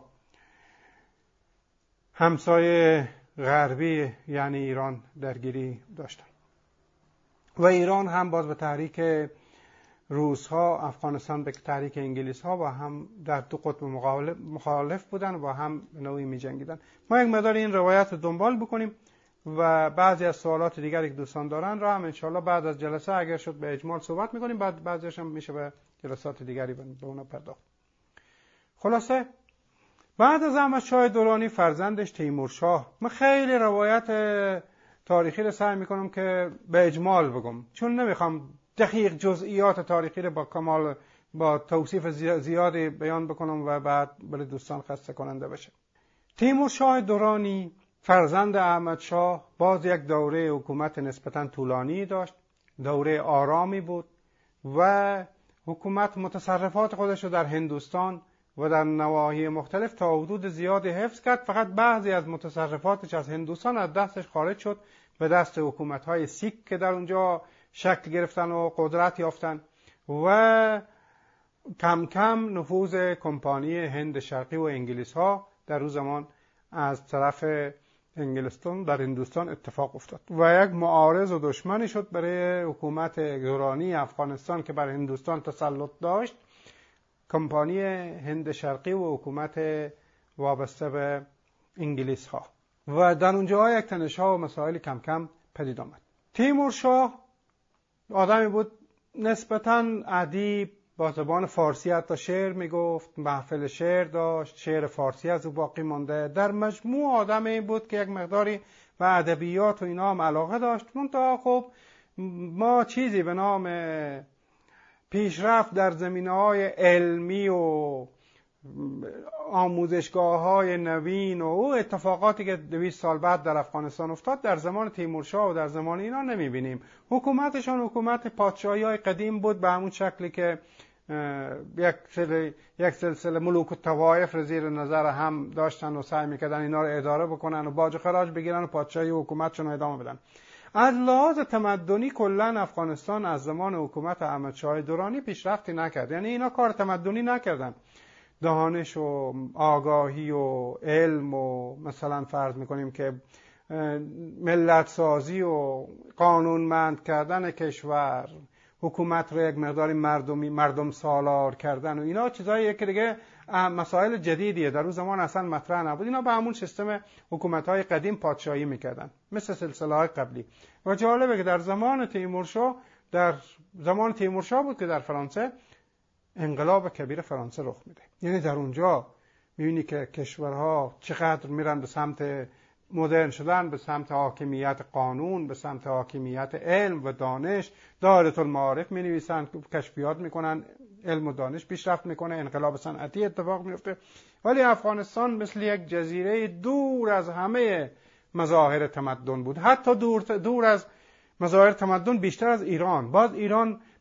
همسایه غربی یعنی ایران درگیری داشتند. و ایران هم باز به تحریک روس‌ها، افغانستان به تحریک انگلیس‌ها و هم در دو قطب مخالف بودن و هم نوعی می‌جنگیدن. ما یک مقدار این روایت رو دنبال بکنیم و بعضی از سوالات دیگری که دوستان دارن را هم انشالله بعد از جلسه اگر شد به اجمال صحبت می‌کنیم، بعد بعضیش هم میشه به جلسات دیگری به اونها پرداخت. خلاصه بعد از احمدشاه درانی فرزندش تیمورشاه، من خیلی روایت تاریخی رو سعی میکنم که به اجمال بگم چون نمیخوام دقیق جزئیات تاریخی رو با توصیف زیادی بیان بکنم و بعد برای دوستان خسته کننده بشه. تیمورشاه درانی فرزند احمدشاه باز یک دوره حکومت نسبتاً طولانی داشت، دوره آرامی بود و حکومت متصرفات خودش رو در هندوستان و در نواحی مختلف تا حدود زیادی حفظ کرد. فقط بعضی از متصرفاتش از هندوستان از دستش خارج شد به دست حکومت‌های سیک که در اونجا شکل گرفتن و قدرت یافتن و کم کم نفوذ کمپانی هند شرقی و انگلیس‌ها در اون زمان از طرف انگلستان در هندوستان اتفاق افتاد و یک معارض و دشمنی شد برای حکومت درانی افغانستان که بر هندوستان تسلط داشت، کمپانی هند شرقی و حکومت وابسته به انگلیس ها و در اونجا یک تنش‌ها و مسائل کم کم پدید آمد. تیمورشاه آدمی بود نسبتاً ادیب، با زبان فارسی حتی شعر میگفت، محفل شعر داشت، شعر فارسی از او باقی مانده. در مجموع آدمی بود که یک مقداری به ادبیات و اینا هم علاقه داشت. منتها خب ما چیزی به نام پیشرفت در زمینه‌های علمی و آموزشگاه‌های نوین و اتفاقاتی که 200 سال بعد در افغانستان افتاد در زمان تیمورشاه و در زمان اینا نمی‌بینیم. حکومتشان حکومت پادشاهی‌های قدیم بود به همون شکلی که یک سلسله ملوک و طوایف رو زیر نظر هم داشتن و سعی می‌کردن اینا رو اداره بکنن و باج و خراج بگیرن و پادشاهی و حکومتشون رو ادامه بدن. از لحاظ تمدنی کلا افغانستان از زمان حکومت احمدشاه درانی پیشرفتی نکرد. یعنی اینا کار تمدنی نکردن، دانش و آگاهی و علم و مثلا فرض میکنیم که ملت سازی و قانونمند کردن کشور، حکومت رو یک مقداری مردم سالار کردن و اینا چیزاییه که دیگه مسائل جدیدیه، در اون زمان اصلا مطرح نبود. اینا به همون سیستم حکومت‌های قدیم پادشاهی میکردن مثل سلسله‌های قبلی. و جالبه که در زمان تیمورشاه بود که در فرانسه انقلاب کبیر فرانسه رخ میده. یعنی در اونجا میبینی که کشورها چقدر میرن به سمت مدرن شدن، به سمت حاکمیت قانون، به سمت حاکمیت علم و دانش. دائره المعارف مینویسن، کشفیات میکنن، علم و دانش پیشرفت میکنه، انقلاب صنعتی اتفاق میفته. ولی افغانستان مثل یک جزیره دور از همه مظاهر تمدن بود، حتی دور از مظاهر تمدن بیشتر از ایران. باز ایران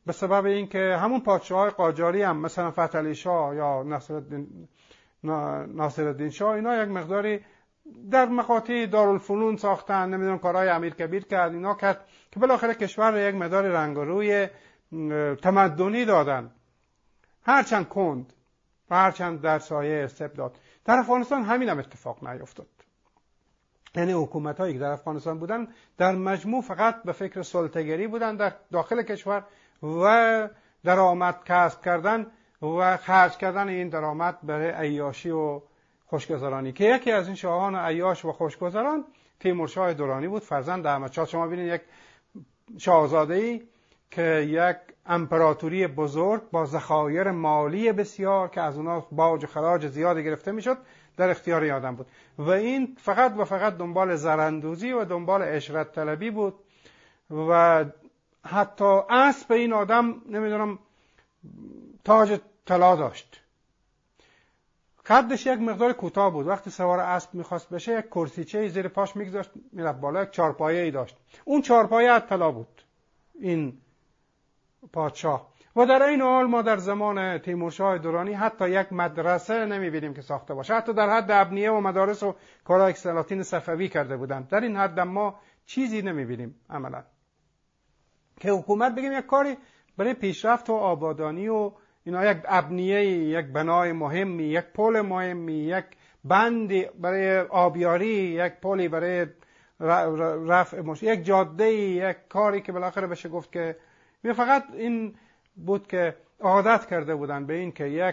به سبب اینکه همون پادشاه‌های قاجاری هم مثلا فتحعلی شاه یا ناصرالدین شاه اینا یک مقداری در مقاطع دارالفنون ساختن، نمیدونم کارهای امیر کبیر کرد، اینا کرد که بالاخره کشور رو یک مقدار رنگ و روی تمدنی دادن، هرچند کند و هرچند در سایه استبداد. در افغانستان همین هم اتفاق نیفتاد. یعنی حکومت‌هایی که در افغانستان بودن در مجموع فقط به فکر سلطه‌گری بودن در داخل کشور و درآمد کسب کردن و خرج کردن این درآمد برای عیاشی و خوشگذرانی، که یکی از این شاهان عیاش و خوشگذران تیمورشاه درانی بود، فرزند احمدشاه. شما ببینید یک شاهزاده‌ای که یک امپراتوری بزرگ با ذخایر مالی بسیار که از اونها باج و خراج زیادی گرفته میشد در اختیار این آدم بود و این فقط و فقط دنبال زراندوزی و دنبال عشرت طلبی بود و حتی اسب این آدم نمیدونم تاج طلا داشت، قدش یک مقدار کوتاه بود، وقتی سوار اسب میخواست بشه یک کرسیچه زیر پاش میگذاشت میرفت بالا، یک چارپایه‌ای داشت، اون چارپایه از طلا بود این پادشاه. و در این حال ما در زمان تیمورشاه درانی حتی یک مدرسه نمیبینیم که ساخته باشه، حتی در حد ابنیه و مدارس و کارهای سلاطین صفوی کرده بودند. در این حد ما چیزی نمیبینیم عملا که حکومت بگیم یک کاری برای پیشرفت و آبادانی و اینا، یک ابنیه، یک بنای مهمی، یک پل مهمی، یک بندی برای آبیاری، یک پلی برای رفع مشکل، یک جاده، یک کاری که بالاخره بشه گفت که فقط این بود که عادت کرده بودن به این که یک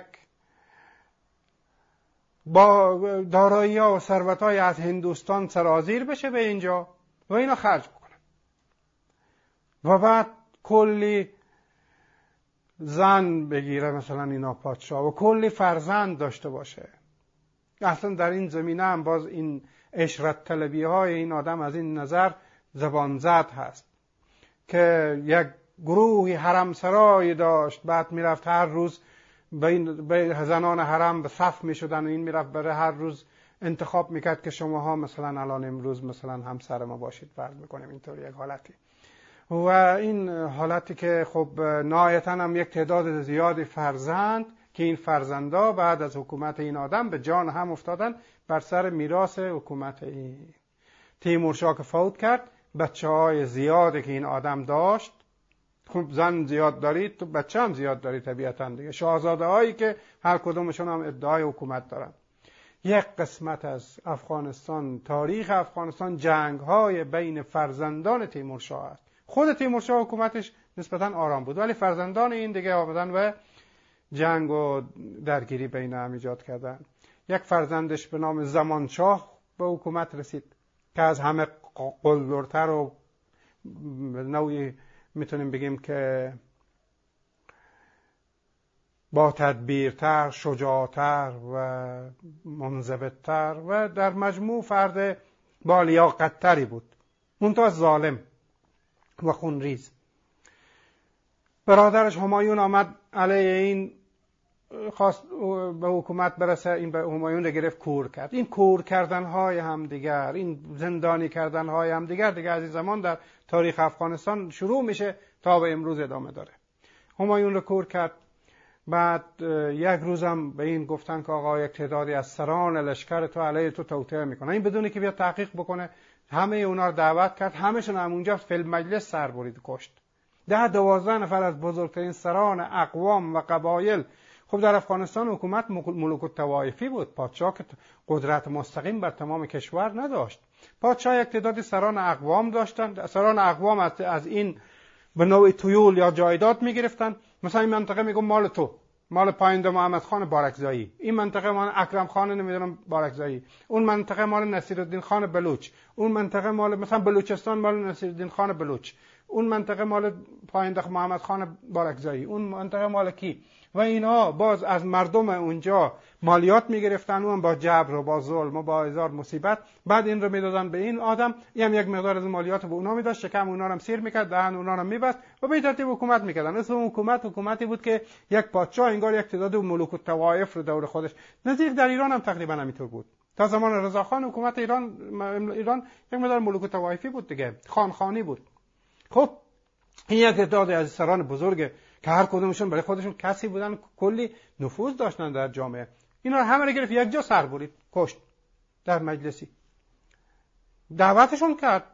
با دارایی‌ها و ثروت‌های از هندوستان سرازیر بشه به اینجا و اینا خرج بکنن و بعد کلی زن بگیره مثلا اینا پادشاه و کلی فرزند داشته باشه. اصلا در این زمینه هم باز این عشرت طلبی های این آدم از این نظر زبان زد هست که یک گروهی حرم سرای داشت، بعد میرفت هر روز به زنان حرم به صف میشدن و این میرفت برای هر روز انتخاب میکرد که شماها مثلا الان امروز مثلا همسر ما باشید، فرض میکنیم اینطوری یک حالتی. و این حالتی که خب نهایتاً هم یک تعداد زیادی فرزند که این فرزندا بعد از حکومت این آدم به جان هم افتادن بر سر میراث حکومت این تیمورشاه که فوت کرد. بچه‌های زیادی که این آدم داشت، خب زن زیاد دارید تو بچه هم زیاد دارید طبیعتاً دیگه، شاهزاده هایی که هر کدومشون هم ادعای حکومت دارن. یک قسمت از افغانستان، تاریخ افغانستان جنگ های بین فرزندان تیمورشاه است. خود تیمورشاه حکومتش نسبتاً آرام بود ولی فرزندان این دیگه آمدن و جنگ و درگیری بین هم ایجاد کردن. یک فرزندش به نام زمانشاه به حکومت رسید که از همه قلدرتر و نوعی میتونیم بگیم که با تدبیرتر، شجاعتر و منضبطتر و در مجموع فرد با لیاقت‌تری بود، منتها ظالم و خونریز. برادرش همایون آمد علیه این خواست به حکومت برسه، این به همایون رو گرفت کور کرد. این کور کردن‌های همدیگر، این زندانی کردن‌های همدیگر دیگه از این زمان در تاریخ افغانستان شروع میشه تا به امروز ادامه داره. همایون رو کور کرد. بعد یک روزم به این گفتن که آقا یک تعدادی از سران لشکر تو علیه تو توطئه میکنه، این بدونی که بیاد تحقیق بکنه. همه اونا رو دعوت کرد، همشون همونجا فی المجلس سر برید کشت. 10-12 نفر از بزرگترین سران اقوام و قبایل. خب در افغانستان حکومت ملوک الطوایفی بود، پادشاه که قدرت مستقیم بر تمام کشور نداشت. پادشاه یک تعدادی سران اقوام داشتن، سران اقوام از این به نوع تویول یا جایداد میگرفتن. مثلا این منطقه میگم مال تو، مال پاینده محمد خان بارکزایی، این منطقه مال اکرم خان نمیدونم بارکزایی، اون منطقه مال نصیرالدین خان بلوچ، اون منطقه مال مثلا بلوچستان مال نصیرالدین خان بلوچ، اون منطقه مال پاینده محمد خان بارکزایی، اون منطقه مال کی. و اینها باز از مردم اونجا مالیات میگرفتن، اون با جبر و با ظلم و با هزار مصیبت. بعد این رو میدادن به این آدم، این یک مقدار از مالیات به اونا میداد، شکم اونا رو سیر میکرد، دهن اونا رو میبست و به ترتیب حکومت میکردن. اصلا حکومتی بود که یک پادشاه انگار یک تعداد ملوک الطوایف رو دور خودش، نظیر در ایران هم تقریبا همینطور بود. تا زمان رضاخان حکومت ایران یک مقدار ملوک الطوایفی بود دیگه، خانخانی بود. خب این یک تعداد از سران بزرگ که هر کدومشون برای خودشون کسی بودن، کلی نفوذ داشتن در جامعه، اینا رو همه رو گرفت یک جا سر برید، کشت در مجلسی. دعوتشون کرد،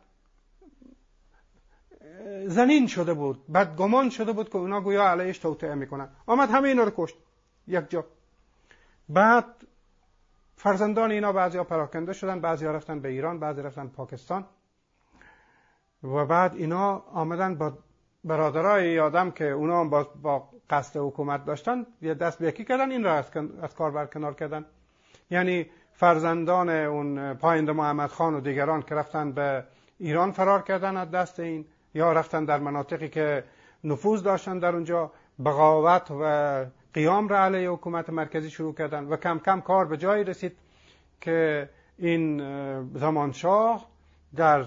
زنین شده بود، بعد گمان شده بود که اونا گویا علیهش توطئه میکنن، آمد همه اینا رو کشت یک جا. بعد فرزندان اینا بعضیا پراکنده شدن، بعضیا رفتن به ایران، بعضی رفتن پاکستان. و بعد اینا آمدن با برادرای آدم که اونا با قصد حکومت داشتن یه دست به یکی کردن، این را از کار برکنار کردن. یعنی فرزندان اون پاینده محمد خان و دیگران که رفتن به ایران فرار کردن از دست این، یا رفتن در مناطقی که نفوذ داشتن در اونجا بغاوت و قیام را علیه حکومت مرکزی شروع کردن و کم کم کار به جایی رسید که این زمانشاه در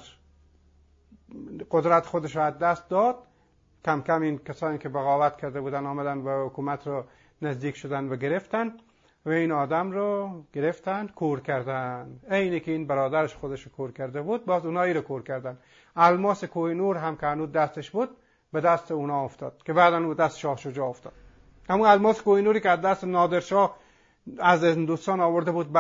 قدرت خودش را از دست داد. کم کم این کسانی که بغاوت کرده بودن آمدن و حکومت رو نزدیک شدن و گرفتن و این آدم رو گرفتن کور کردن. اینی که این برادرش خودش رو کور کرده بود، باز اونایی رو کور کردن. الماس کوه نور هم که هنوز دستش بود به دست اونا افتاد که بعداً به دست شاه شجاع افتاد. همون الماس کوه نوری که از دست نادرشاه از هندوستان آورده بود،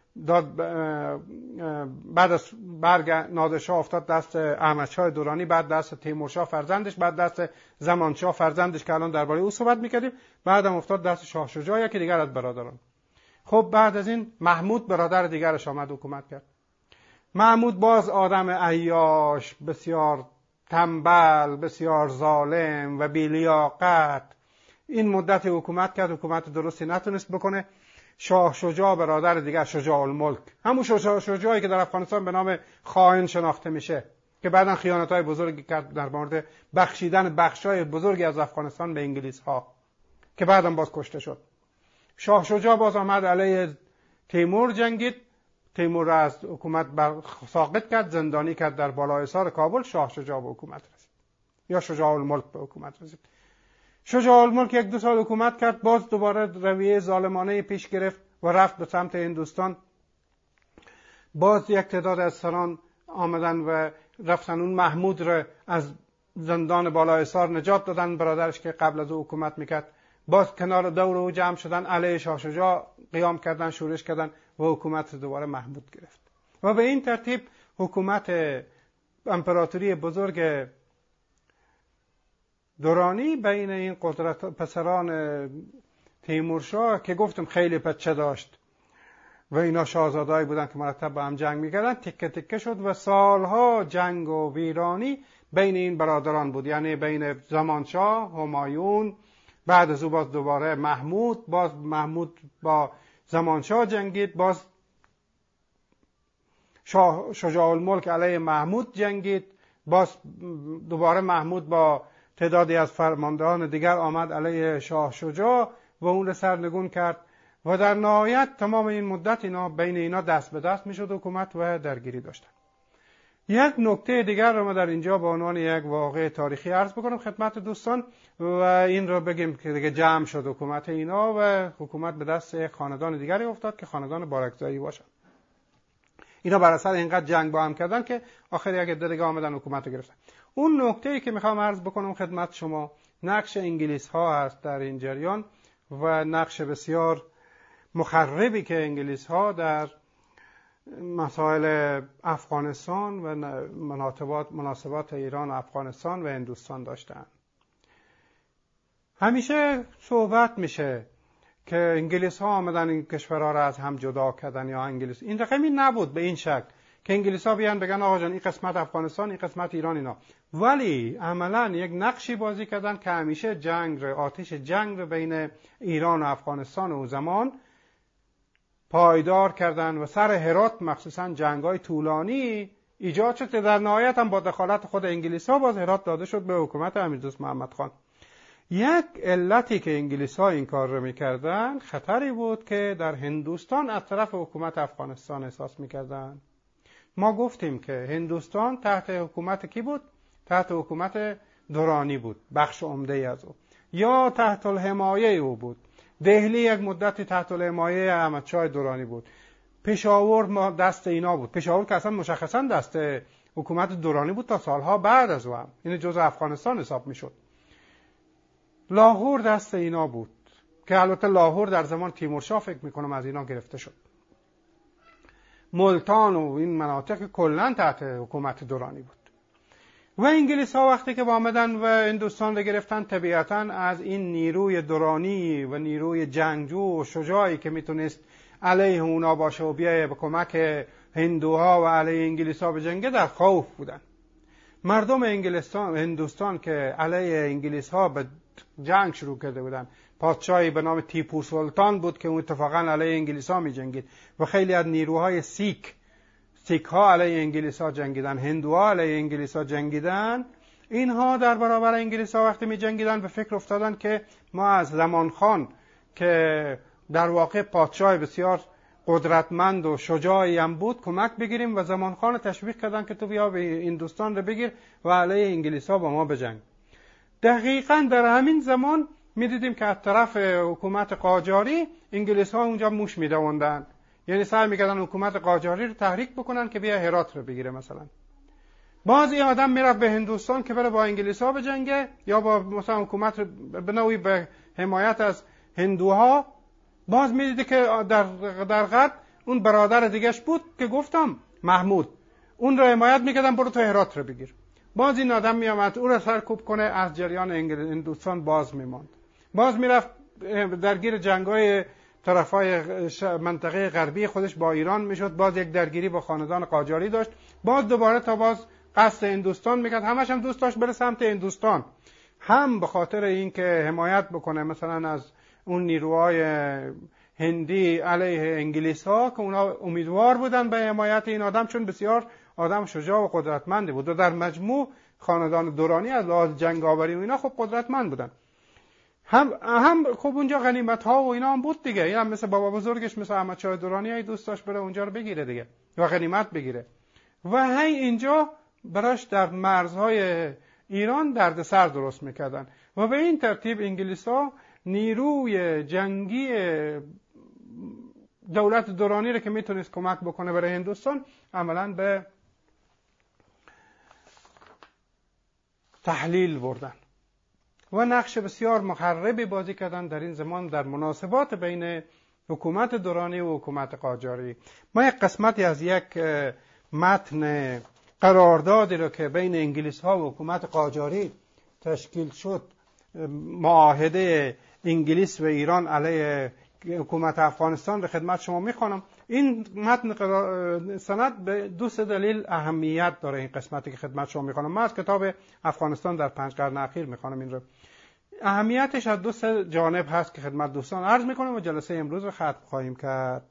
بعد از برگ نادرشاه افتاد دست احمدشاه درانی، بعد دست تیمورشاه فرزندش، بعد دست زمانشاه فرزندش که الان درباره او صحبت می‌کردیم، بعدم افتاد دست شاه شجاع که دیگر از برادران. خب بعد از این محمود برادر دیگرش آمد حکومت کرد. محمود باز آدم عیاش، بسیار تنبل، بسیار ظالم و بی‌لیاقت، این مدت حکومت کرد، حکومت درستی نتونست بکنه. شاه شجاع برادر دیگر شجاع الملک، همون شجاعی که در افغانستان به نام خائن شناخته میشه که بعداً خیانت‌های بزرگی کرد در مورد بخشیدن بخشای بزرگی از افغانستان به انگلیس‌ها که بعداً باز کشته شد. شاه شجاع باز آمد علیه تیمور جنگید، تیمور را از حکومت ساقط کرد، زندانی کرد در بالای حصار کابل. شاه شجاع به حکومت رسید، یا شجاع الملک به حکومت رسید. شجاع الملک 1-2 سال حکومت کرد، باز دوباره رویه ظالمانه پیش گرفت و رفت به سمت هندوستان. باز یک تعداد از سران آمدن و رفتن اون محمود را از زندان بالای حصار نجات دادن، برادرش که قبل از او حکومت میکرد. باز کنار دور او جمع شدن، علیه شاه شجاع قیام کردن، شورش کردن و حکومت دوباره محمود گرفت. و به این ترتیب حکومت امپراتوری بزرگ درانی بین این قدرت پسران تیمورشاه که گفتم خیلی بچه داشت و اینا شاهزادهایی بودن که مرتب با هم جنگ میکردن، تکه تکه شد و سالها جنگ و ویرانی بین این برادران بود. یعنی بین زمانشاه، همایون، بعد از او باز دوباره محمود، باز محمود با زمانشاه جنگید، باز شجاع الملک علیه محمود جنگید، باز دوباره محمود با تعدادی از فرماندهان دیگر آمد علیه شاه شجاع و اون رو سرنگون کرد و در نهایت تمام این مدت اینا بین اینا دست به دست میشد حکومت و درگیری داشتن. یک نکته دیگر رو ما در اینجا به عنوان یک واقعه تاریخی عرض بکنم خدمت دوستان و این رو بگیم که دیگه جمع شد حکومت اینا و حکومت به دست یک خاندان دیگری افتاد که خاندان بارکزایی باشد. اینا بر اثر اینقدر جنگ با هم کردن که آخر یک عده دیگه آمدن حکومت رو گرفتن. اون نکته‌ای که میخوام عرض بکنم خدمت شما نقش انگلیس ها هست در این جریان و نقش بسیار مخربی که انگلیس ها در مسائل افغانستان و مناسبات ایران و افغانستان و هندوستان داشتن. همیشه صحبت میشه که انگلیس ها آمدن این کشورها را از هم جدا کردن یا انگلیس، این رقمی نبود به این شکل که انگلیس ها بیان بگن آقا جان این قسمت افغانستان، این قسمت ایران اینا، ولی عملا یک نقشی بازی کردن که همیشه آتش جنگ رو بین ایران و افغانستان اون زمان پایدار کردن و سر هرات مخصوصا جنگ‌های طولانی ایجاد شد که در نهایت هم با دخالت خود انگلیس‌ها باز هرات داده شد به حکومت امیردوست محمد خان. یک علتی که انگلیس‌ها این کار رو می‌کردن خطری بود که در هندوستان از طرف حکومت افغانستان احساس می‌کردن. ما گفتیم که هندوستان تحت حکومت کی بود؟ تحت حکومت درانی بود، بخش عمده از او، یا تحت الحمایه او بود. دهلی یک مدتی تحت الحمایه احمدشاه درانی بود. پشاور دست اینا بود. پشاور که اصلا مشخصا دست حکومت دورانی بود تا سالها بعد از او هم، این جزء افغانستان حساب میشد. لاهور دست اینا بود که البته لاهور در زمان تیمورشاه فکر میکنم از اینا گرفته شد. ملتان و این مناطق کلا تحت حکومت دورانی بود. و انگلیس ها وقتی که آمدن و هندوستان رو گرفتن، طبیعتاً از این نیروی دورانی و نیروی جنگجو و شجاعی که میتونست علیه اونا باشه و بیایه به کمک هندوها و علیه انگلیس ها به جنگه در خوف بودن. مردم هندوستان که علیه انگلیس ها به جنگ شروع کرده بودن، پادشاهی به نام تیپو سلطان بود که اون اتفاقا علیه انگلیس ها می جنگید و خیلی از نیروهای سیک ها علیه انگلیس ها جنگیدن، هندوها علیه انگلیس ها جنگیدن. اینها در برابر انگلیس ها وقتی می جنگیدن به فکر افتادن که ما از زمان خان که در واقع پادشاه بسیار قدرتمند و شجاعی هم بود کمک بگیریم و زمان خان تشویق کردن که تو بیا به هندوستان رو بگیر و علیه انگلیس ها با ما بجنگ. دقیقاً در همین زمان می دیدیم که از طرف حکومت قاجاری انگلیس ها اونجا موش می دووندن، یعنی سعی میکردن حکومت قاجاری رو تحریک بکنن که بیا هرات رو بگیره. مثلا باز این آدم میرفت به هندوستان که بره با انگلیس ها بجنگه یا با مثلا حکومت به نوعی به حمایت از هندوها. باز میدیده که در غرب اون برادر دیگهش بود که گفتم محمود، اون رو حمایت میکردن برو تو هرات رو بگیر. باز این آدم میامد او رو سرکوب کنه، از جریان هندوستان باز میماند. باز میرفت درگیر جنگای طرفای منطقه غربی خودش با ایران میشد، باز یک درگیری با خاندان قاجاری داشت، باز دوباره تا باز قصد هندوستان میکرد. همش هم دوست داشت بره سمت هندوستان، هم به خاطر اینکه حمایت بکنه مثلا از اون نیروهای هندی علیه انگلیس ها که اونا امیدوار بودن به حمایت این آدم، چون بسیار آدم شجاع و قدرتمندی بود و در خاندان دورانی از لحاظ جنگاوری و اینا خب قدرتمند بودن. هم خب اونجا غنیمت ها و اینا هم بود دیگه. این هم مثل بابا بزرگش مثل احمد شاه درانی دوست داشت بره اونجا رو بگیره دیگه و غنیمت بگیره و هی اینجا براش در مرزهای ایران دردسر درست میکردن و به این ترتیب انگلیس ها نیروی جنگی دولت دورانی رو که میتونست کمک بکنه برای هندوستان عملاً به تحلیل بردن و نقش بسیار مخربی بازی کردن در این زمان در مناسبات بین حکومت دورانی و حکومت قاجاری. ما یک قسمتی از یک متن قراردادی رو که بین انگلیس ها و حکومت قاجاری تشکیل شد، معاهده انگلیس و ایران علیه حکومت افغانستان، رو خدمت شما میخوانم. این متن سند به دو سه دلیل اهمیت داره. این قسمتی که خدمت شما میخوانم، من از کتاب افغانستان در 5 قرن اخیر میخوانم این رو. اهمیتش از دو سه جانب هست که خدمت دوستان عرض میکنم و جلسه امروز رو ختم خواهیم کرد.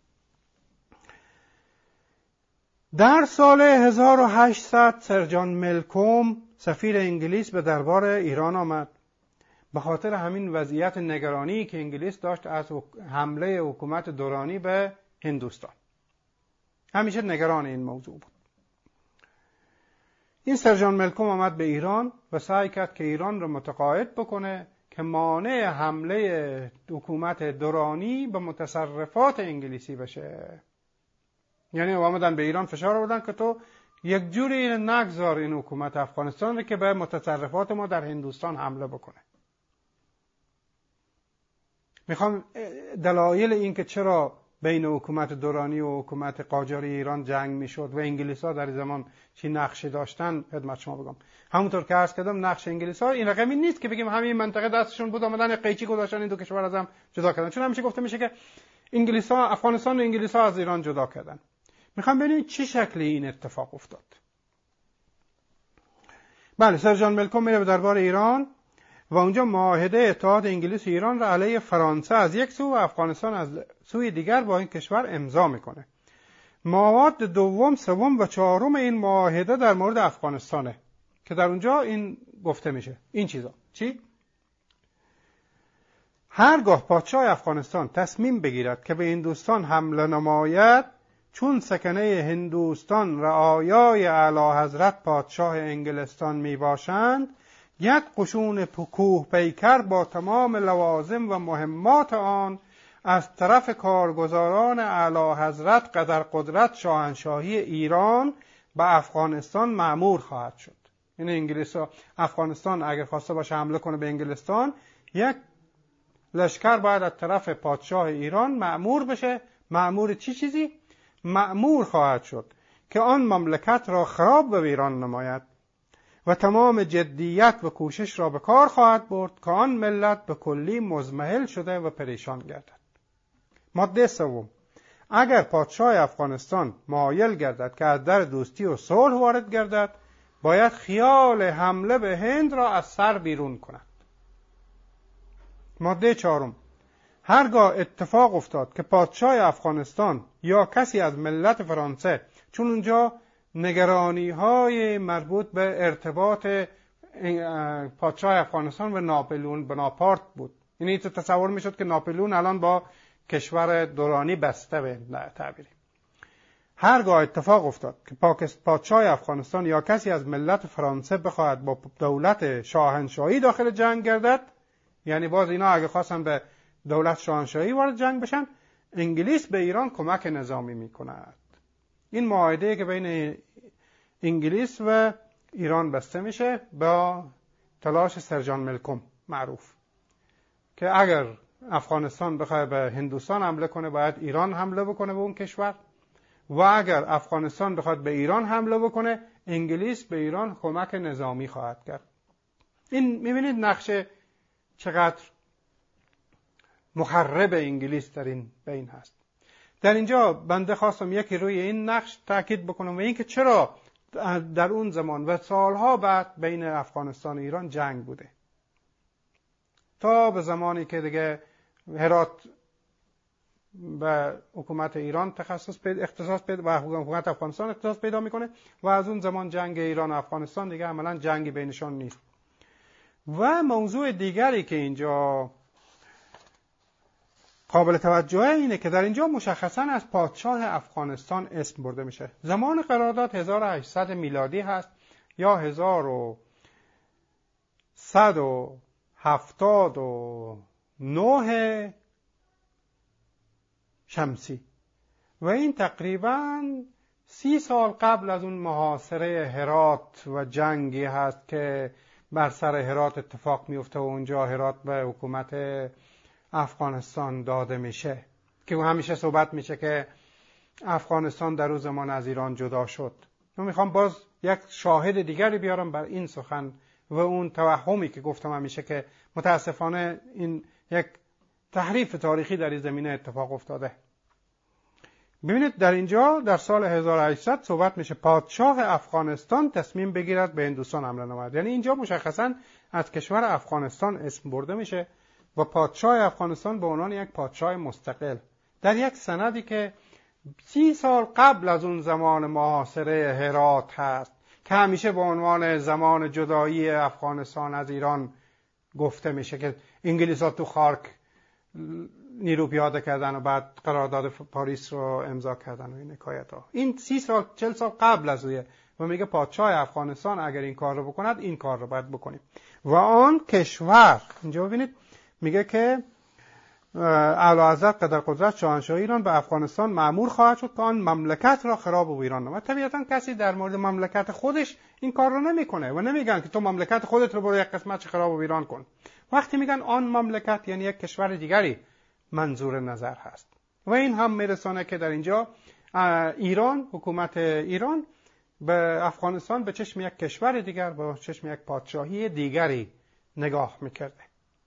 در سال 1800 سر جان ملکوم سفیر انگلیس به دربار ایران آمد. به خاطر همین وضعیت نگرانی که انگلیس داشت از حمله حکومت دورانی به هندوستان، همیشه نگران این موضوع بود. این سر جان ملکوم آمد به ایران و سعی کرد که ایران رو متقاعد بکنه که مانع حمله حکومت دورانی به متصرفات انگلیسی بشه. یعنی آمدن به ایران فشار آوردن که تو یک جوری نگذار این حکومت افغانستان رو که به متصرفات ما در هندوستان حمله بکنه. میخوام دلایل این که چرا بین حکومت دورانی و حکومت قاجاری ایران جنگ میشد و انگلیس ها در زمان چی نقشی داشتن خدمت شما بگم. همونطور که عرض کردم نقش انگلیس ها این رقمی نیست که بگیم همین منطقه دستشون بود آمدن قیچی گذاشتن این دو کشور از هم جدا کردن، چون همیشه گفته میشه که انگلیس ها افغانستان و انگلیس ها از ایران جدا کردن. میخوام ببینید چه شکلی این اتفاق افتاد. بله، سر جان ملکوم میره به دربار ایران و اونجا معاهده اتحاد انگلیس و ایران را علیه فرانسه از یک سو و افغانستان از سوی دیگر با این کشور امضا میکنه. مواد دوم، سوم و چهارم این معاهده در مورد افغانستانه که در اونجا این گفته میشه. این چیزا چی؟ هرگاه پادشاه افغانستان تصمیم بگیرد که به هندوستان حمله نماید، چون سکنه هندوستان رعایای اعلی حضرت پادشاه انگلستان می باشند، یک قشون کوه پیکر با تمام لوازم و مهمات آن از طرف کارگزاران اعلی حضرت قدر قدرت شاهنشاهی ایران به افغانستان مأمور خواهد شد. این انگلیس و افغانستان اگر خواسته باشه حمله کنه به انگلستان، یک لشکر باید از طرف پادشاه ایران مأمور بشه. مأمور چیزی؟ مأمور خواهد شد که آن مملکت را خراب به ویران نماید و تمام جدیت و کوشش را به کار خواهد برد که آن ملت به کلی مضمحل شده و پریشان گردد. ماده سوم، اگر پادشاه افغانستان مایل گردد که از در دوستی و صلح وارد گردد، باید خیال حمله به هند را از سر بیرون کند. ماده چهارم، هرگاه اتفاق افتاد که پادشاه افغانستان یا کسی از ملت فرانسه، چون اونجا نگرانی های مربوط به ارتباط پادشاه افغانستان و ناپلئون بناپارت بود، یعنی تصور میشد که ناپلئون الان با کشور دورانی بسته به تعبیری. هرگاه اتفاق افتاد که پادشاه افغانستان یا کسی از ملت فرانسه بخواهد با دولت شاهنشاهی داخل جنگ گردد، یعنی باز اینا اگه خواستن به دولت شاهنشاهی وارد جنگ بشن، انگلیس به ایران کمک نظامی میکند. این معاهده که بین انگلیس و ایران بسته میشه با تلاش سر جان ملکم معروف، که اگر افغانستان بخواد به هندوستان حمله کنه باید ایران حمله بکنه به اون کشور، و اگر افغانستان بخواد به ایران حمله بکنه انگلیس به ایران کمک نظامی خواهد کرد. این میبینید نقشه چقدر مخرب انگلیس در این بین هست. در اینجا بنده خواستم یکی روی این نقش تاکید بکنم و اینکه چرا در اون زمان و سالها بعد بین افغانستان و ایران جنگ بوده، تا به زمانی که دیگه هرات به حکومت ایران اختصاص پیدا و حکومت افغانستان اختصاص پیدا میکنه و از اون زمان جنگ ایران و افغانستان دیگه عملا جنگی بینشان نیست. و موضوع دیگری که اینجا قابل توجه اینه که در اینجا مشخصا از پادشاه افغانستان اسم برده میشه. زمان قرارداد 1800 میلادی هست یا 1179 شمسی و این تقریباً 30 سال قبل از اون محاصره هرات و جنگی هست که بر سر هرات اتفاق میفته و اونجا هرات به حکومت افغانستان داده میشه، که همیشه صحبت میشه که افغانستان در اون زمان از ایران جدا شد. من میخوام باز یک شاهد دیگری بیارم بر این سخن و اون توهمی که گفتم همیشه که متاسفانه این یک تحریف تاریخی در این زمینه اتفاق افتاده. ببینید در اینجا در سال 1800 صحبت میشه پادشاه افغانستان تصمیم بگیرد به هندوستان حمله نماید، یعنی اینجا مشخصا از کشور افغانستان اسم برده میشه و پادشاه افغانستان به عنوان یک پادشاه مستقل در یک سندی که 30 سال قبل از اون زمان محاصره هرات هست که همیشه به عنوان زمان جدایی افغانستان از ایران گفته میشه که انگلیس‌ها تو خارک نیرو پیاده کردن و بعد قرارداد پاریس رو امضا کردن و این حکایت‌ها. این 30 سال 40 سال قبل از اوه و میگه پادشاه افغانستان اگر این کار رو بکند این کار رو باید بکنیم. و آن کشور اینجا ببینید میگه که اعلیحضرت قدرت شاهنشاهی ایران به افغانستان مأمور خواهد شد که آن مملکت را خراب و ویران نماید. طبیعتا کسی در مورد مملکت خودش این کار رو نمیکنه و نمیگن که تو مملکت خودت رو برو یک قسمت خراب و ویران کن. وقتی میگن آن مملکت یعنی یک کشور دیگری منظور نظر هست. و این هم میرسانه که در اینجا ایران، حکومت ایران به افغانستان به چشم یک کشور دیگر، به چشم یک پادشاهی دیگری نگاه میکرده.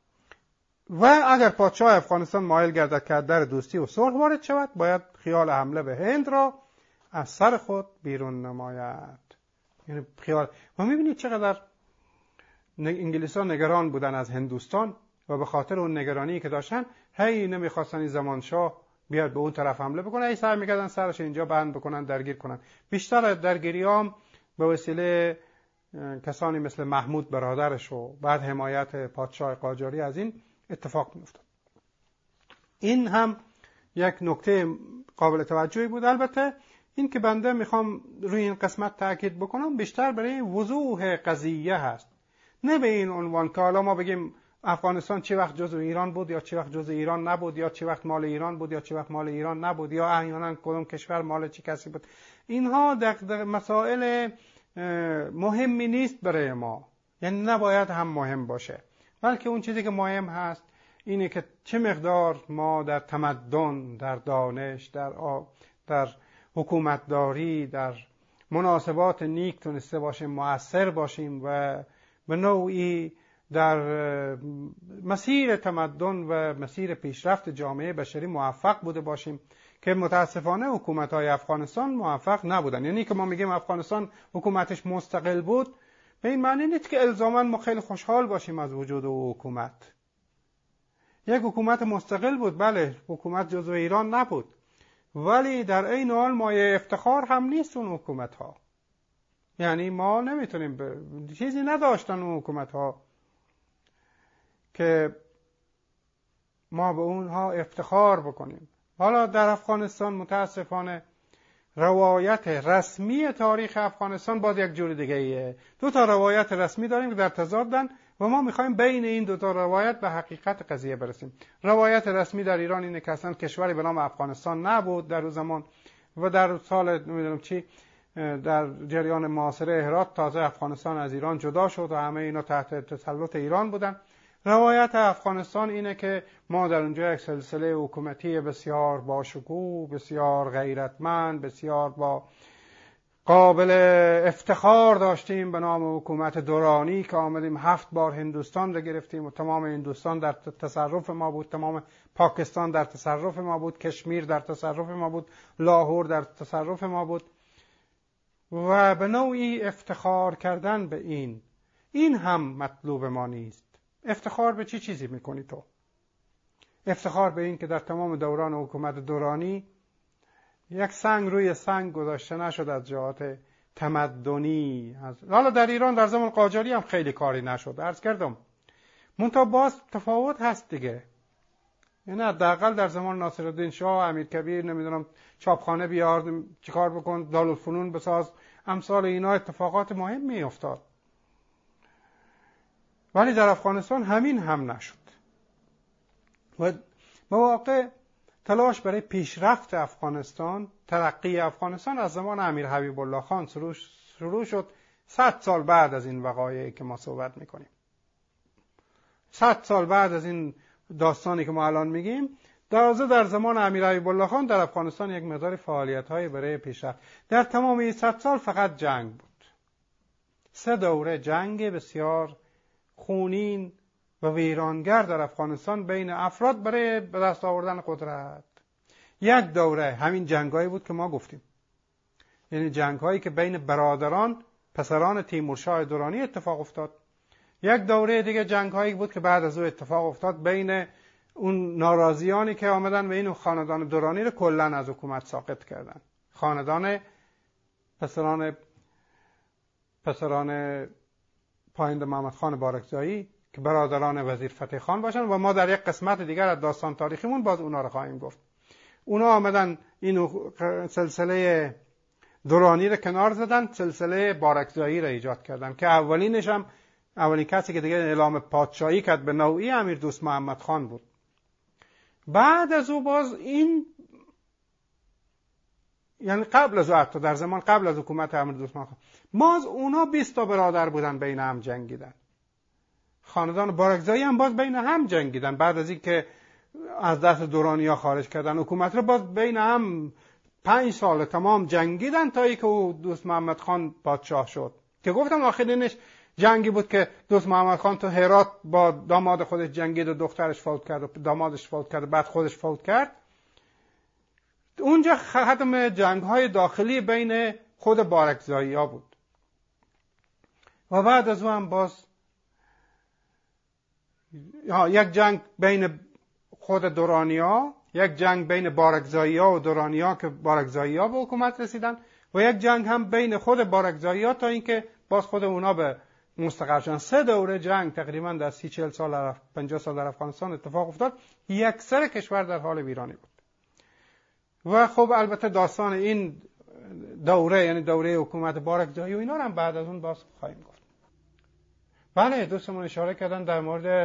و اگر پادشاه افغانستان مایل گردد که در دوستی و صلح وارد شود، باید خیال حمله به هند را از سر خود بیرون نماید. یعنی خیال. و میبینید چقدر انگلیس‌ها نگران بودن از هندوستان و به خاطر اون نگرانی که داشتن هی نمیخواستن این زمانشاه بیاد به اون طرف حمله بکنه، هی سعی میکردن سرش اینجا بند بکنن، درگیر کنن. بیشتر درگیریام به وسیله کسانی مثل محمود برادرش و بعد حمایت پادشاه قاجاری از این اتفاق میافتاد. این هم یک نکته قابل توجهی بود. البته این که بنده میخوام روی این قسمت تاکید بکنم بیشتر برای وضوح قضیه هست، نه به این عنوان که حالا ما بگیم افغانستان چه وقت جزء ایران بود یا چه وقت جزء ایران نبود، یا چه وقت مال ایران بود یا چه وقت مال ایران نبود، یا احیانا کدوم کشور مال چه کسی بود. اینها مسائل مهمی نیست برای ما، یعنی نباید هم مهم باشه، بلکه اون چیزی که مهم هست اینه که چه مقدار ما در تمدن، در دانش، در حکومتداری، در مناسبات نیک تونسته باشیم مؤثر باشیم و به نوعی در مسیر تمدن و مسیر پیشرفت جامعه بشری موفق بوده باشیم، که متاسفانه حکومت‌های افغانستان موفق نبودن. یعنی که ما میگیم افغانستان حکومتش مستقل بود، به این معنی نیست که الزاماً ما خیلی خوشحال باشیم از وجود او حکومت. یک حکومت مستقل بود، بله، حکومت جزو ایران نبود، ولی در این حال مایه افتخار هم نیست اون حکومت ها. یعنی ما نمیتونیم چیزی نداشتن اون حکومت ها که ما به اونها افتخار بکنیم. حالا در افغانستان متاسفانه روایت رسمی تاریخ افغانستان باز یک جور دیگه ایه. دو تا روایت رسمی داریم که در تضادن و ما میخوایم بین این دو تا روایت به حقیقت قضیه برسیم. روایت رسمی در ایران اینه که اصلا کشوری به نام افغانستان نبود در اون زمان و در سال نمیدونم چی در جریان محاصره هرات تازه افغانستان از ایران جدا شد و همه اینا تحت تسلط ایران بودن. روایت افغانستان اینه که ما در اونجا یک سلسله حکومتی بسیار باشکوه، بسیار غیرتمند، بسیار با قابل افتخار داشتیم به نام حکومت دورانی که آمدیم 7 بار هندوستان رو گرفتیم و تمام هندوستان در تصرف ما بود، تمام پاکستان در تصرف ما بود، کشمیر در تصرف ما بود، لاهور در تصرف ما بود و به نوعی افتخار کردن به این هم مطلوب ما نیست. افتخار به چی چیزی میکنی تو؟ افتخار به این که در تمام دوران حکومت دورانی یک سنگ روی سنگ گذاشته نشد از جهات تمدنی. حالا در ایران در زمان قاجاری هم خیلی کاری نشد، عرض کردم، منتها باز تفاوت هست دیگه. یعنی حداقل در زمان ناصرالدین شاه، امیرکبیر، نمیدونم چاپخانه بیار، چیکار بکن، دارالفنون بساز، امثال اینا اتفاقات مهمی افتاد. ولی در افغانستان همین هم نشد و مواقع تلاش برای پیشرفت افغانستان، ترقی افغانستان از زمان امیر حبیب الله خان شروع شد. 100 سال بعد از این وقایعی که ما صحبت میکنیم، 100 سال بعد از این داستانی که ما الان میگیم، در زمان امیر حبیب الله خان در افغانستان یک مقدار فعالیت‌های برای پیشرفت. در تمام این 100 سال فقط جنگ بود. 3 دوره جنگ بسیار خونین و ویرانگر در افغانستان بین افراد برای به دست آوردن قدرت. یک دوره همین جنگایی بود که ما گفتیم، یعنی جنگایی که بین برادران پسران تیمورشاه درانی اتفاق افتاد. یک دوره دیگه جنگایی بود که بعد از او اتفاق افتاد بین اون ناراضیانی که آمدن و این خاندان درانی رو کلاً از حکومت ساقط کردن. خاندان پسران پایند محمد خان بارکزایی که برادران وزیر فتح خان باشن و ما در یک قسمت دیگر از داستان تاریخیمون باز اونا رو خواهیم گفت. اونا آمدن این سلسله درانی رو کنار زدن، سلسله بارکزایی رو ایجاد کردن که اولین کسی که دیگه اعلام پادشاهی کرد به نوعی امیر دوست محمد خان بود. بعد از او باز این، یعنی قبل از او، در زمان قبل از حکومت امیر دوست محمد خان، باز اونا 20 تا برادر بودن، بین هم جنگیدن. خاندان بارکزایی هم باز بین هم جنگیدن. بعد از این که از دست دورانی‌ها خارج کردن حکومت رو، باز بین هم 5 سال تمام جنگیدن تا اینکه او دوست محمد خان پادشاه شد. که گفتم آخرینش جنگی بود که دوست محمد خان تو هرات با داماد خودش جنگید و دخترش فوت کرد و دامادش فوت کرد و بعد خودش فوت کرد. اونجا ختم جنگ‌های داخلی بین خود بارکزایی‌ها بود. و بعد از اون هم باز یک جنگ بین خود دورانی‌ها، یک جنگ بین بارکزایی‌ها و دورانی‌ها که بارکزایی‌ها به حکومت رسیدن و یک جنگ هم بین خود بارکزایی‌ها تا اینکه باز خود اونا به مستقر شدن. 3 دوره جنگ تقریبا در 30-40 سال 50 سال در افغانستان اتفاق افتاد. یکسر کشور در حال ویرانی بود. و خب البته داستان این دوره، یعنی دوره حکومت بارکزایی و اینا هم بعد از اون باز خواهیم گفت. بله، دوستمون اشاره کردن در مورد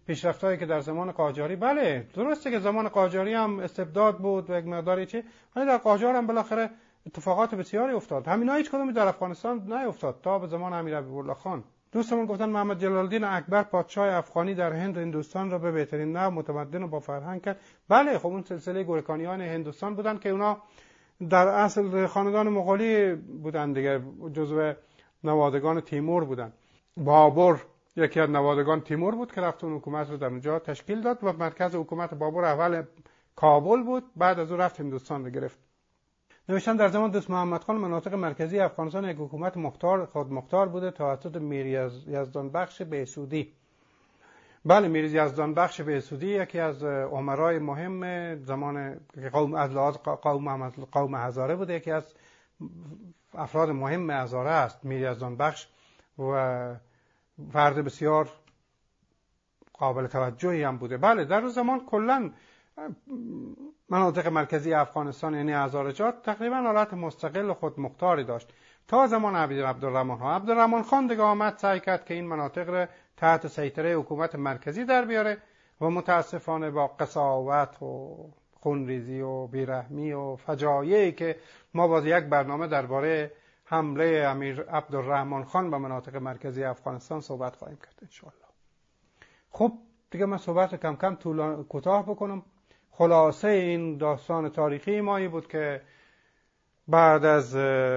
پیشرفتایی که در زمان قاجاری، بله درسته که زمان قاجاری هم استبداد بود و یک مقداری چی، ولی در قاجار هم بالاخره اتفاقات بسیاری افتاد. همینا هیچ کدومی در افغانستان نیفتاد تا به زمان امیر حبیب‌الله خان. دوستمون گفتن محمد جلال الدین اکبر پادشاه افغانی در هند و هندوستان را به بهترین نحو متمدن و با فرهنگ کرد. بله خب اون سلسله گورکانیان هندوستان بودن که اونا در اصل خاندان مغولی بودن دیگه، جزو نوادگان تیمور بودن. بابر یکی از نوادگان تیمور بود که رفت اون حکومت رو در اونجا تشکیل داد و مرکز حکومت بابر اول کابل بود، بعد از اون رفت هندوستان رو گرفت. نوشتن در زمان دوست محمد خان مناطق مرکزی افغانستان یک حکومت خودمختار بوده توسط میر یزدان بخش بهسودی. بله میر یزدان بخش بهسودی یکی از امرای مهم زمان قوم از لحاظ قوم هزاره بوده، یکی از افراد مهم هزاره است میر یزدان بخش و فرد بسیار قابل توجهی هم بوده. بله در اون زمان کلاً مناطق مرکزی افغانستان یعنی هزارجات تقریبا حالت مستقل و خودمختاری داشت تا زمان عبدالرحمن خان. عبدالرحمن خان دیگه آمد سعی کرد که این مناطق را تحت سیطره حکومت مرکزی در بیاره و متاسفانه با قساوت و خونریزی و بیرحمی و فجایعی که ما باز یک برنامه درباره حمله امیر عبدالرحمن خان به مناطق مرکزی افغانستان صحبت خواهیم کرد ان شاء الله. خب دیگه من صحبت کم کم کوتاه بکنم. خلاصه این داستان تاریخی ما بود که بعد از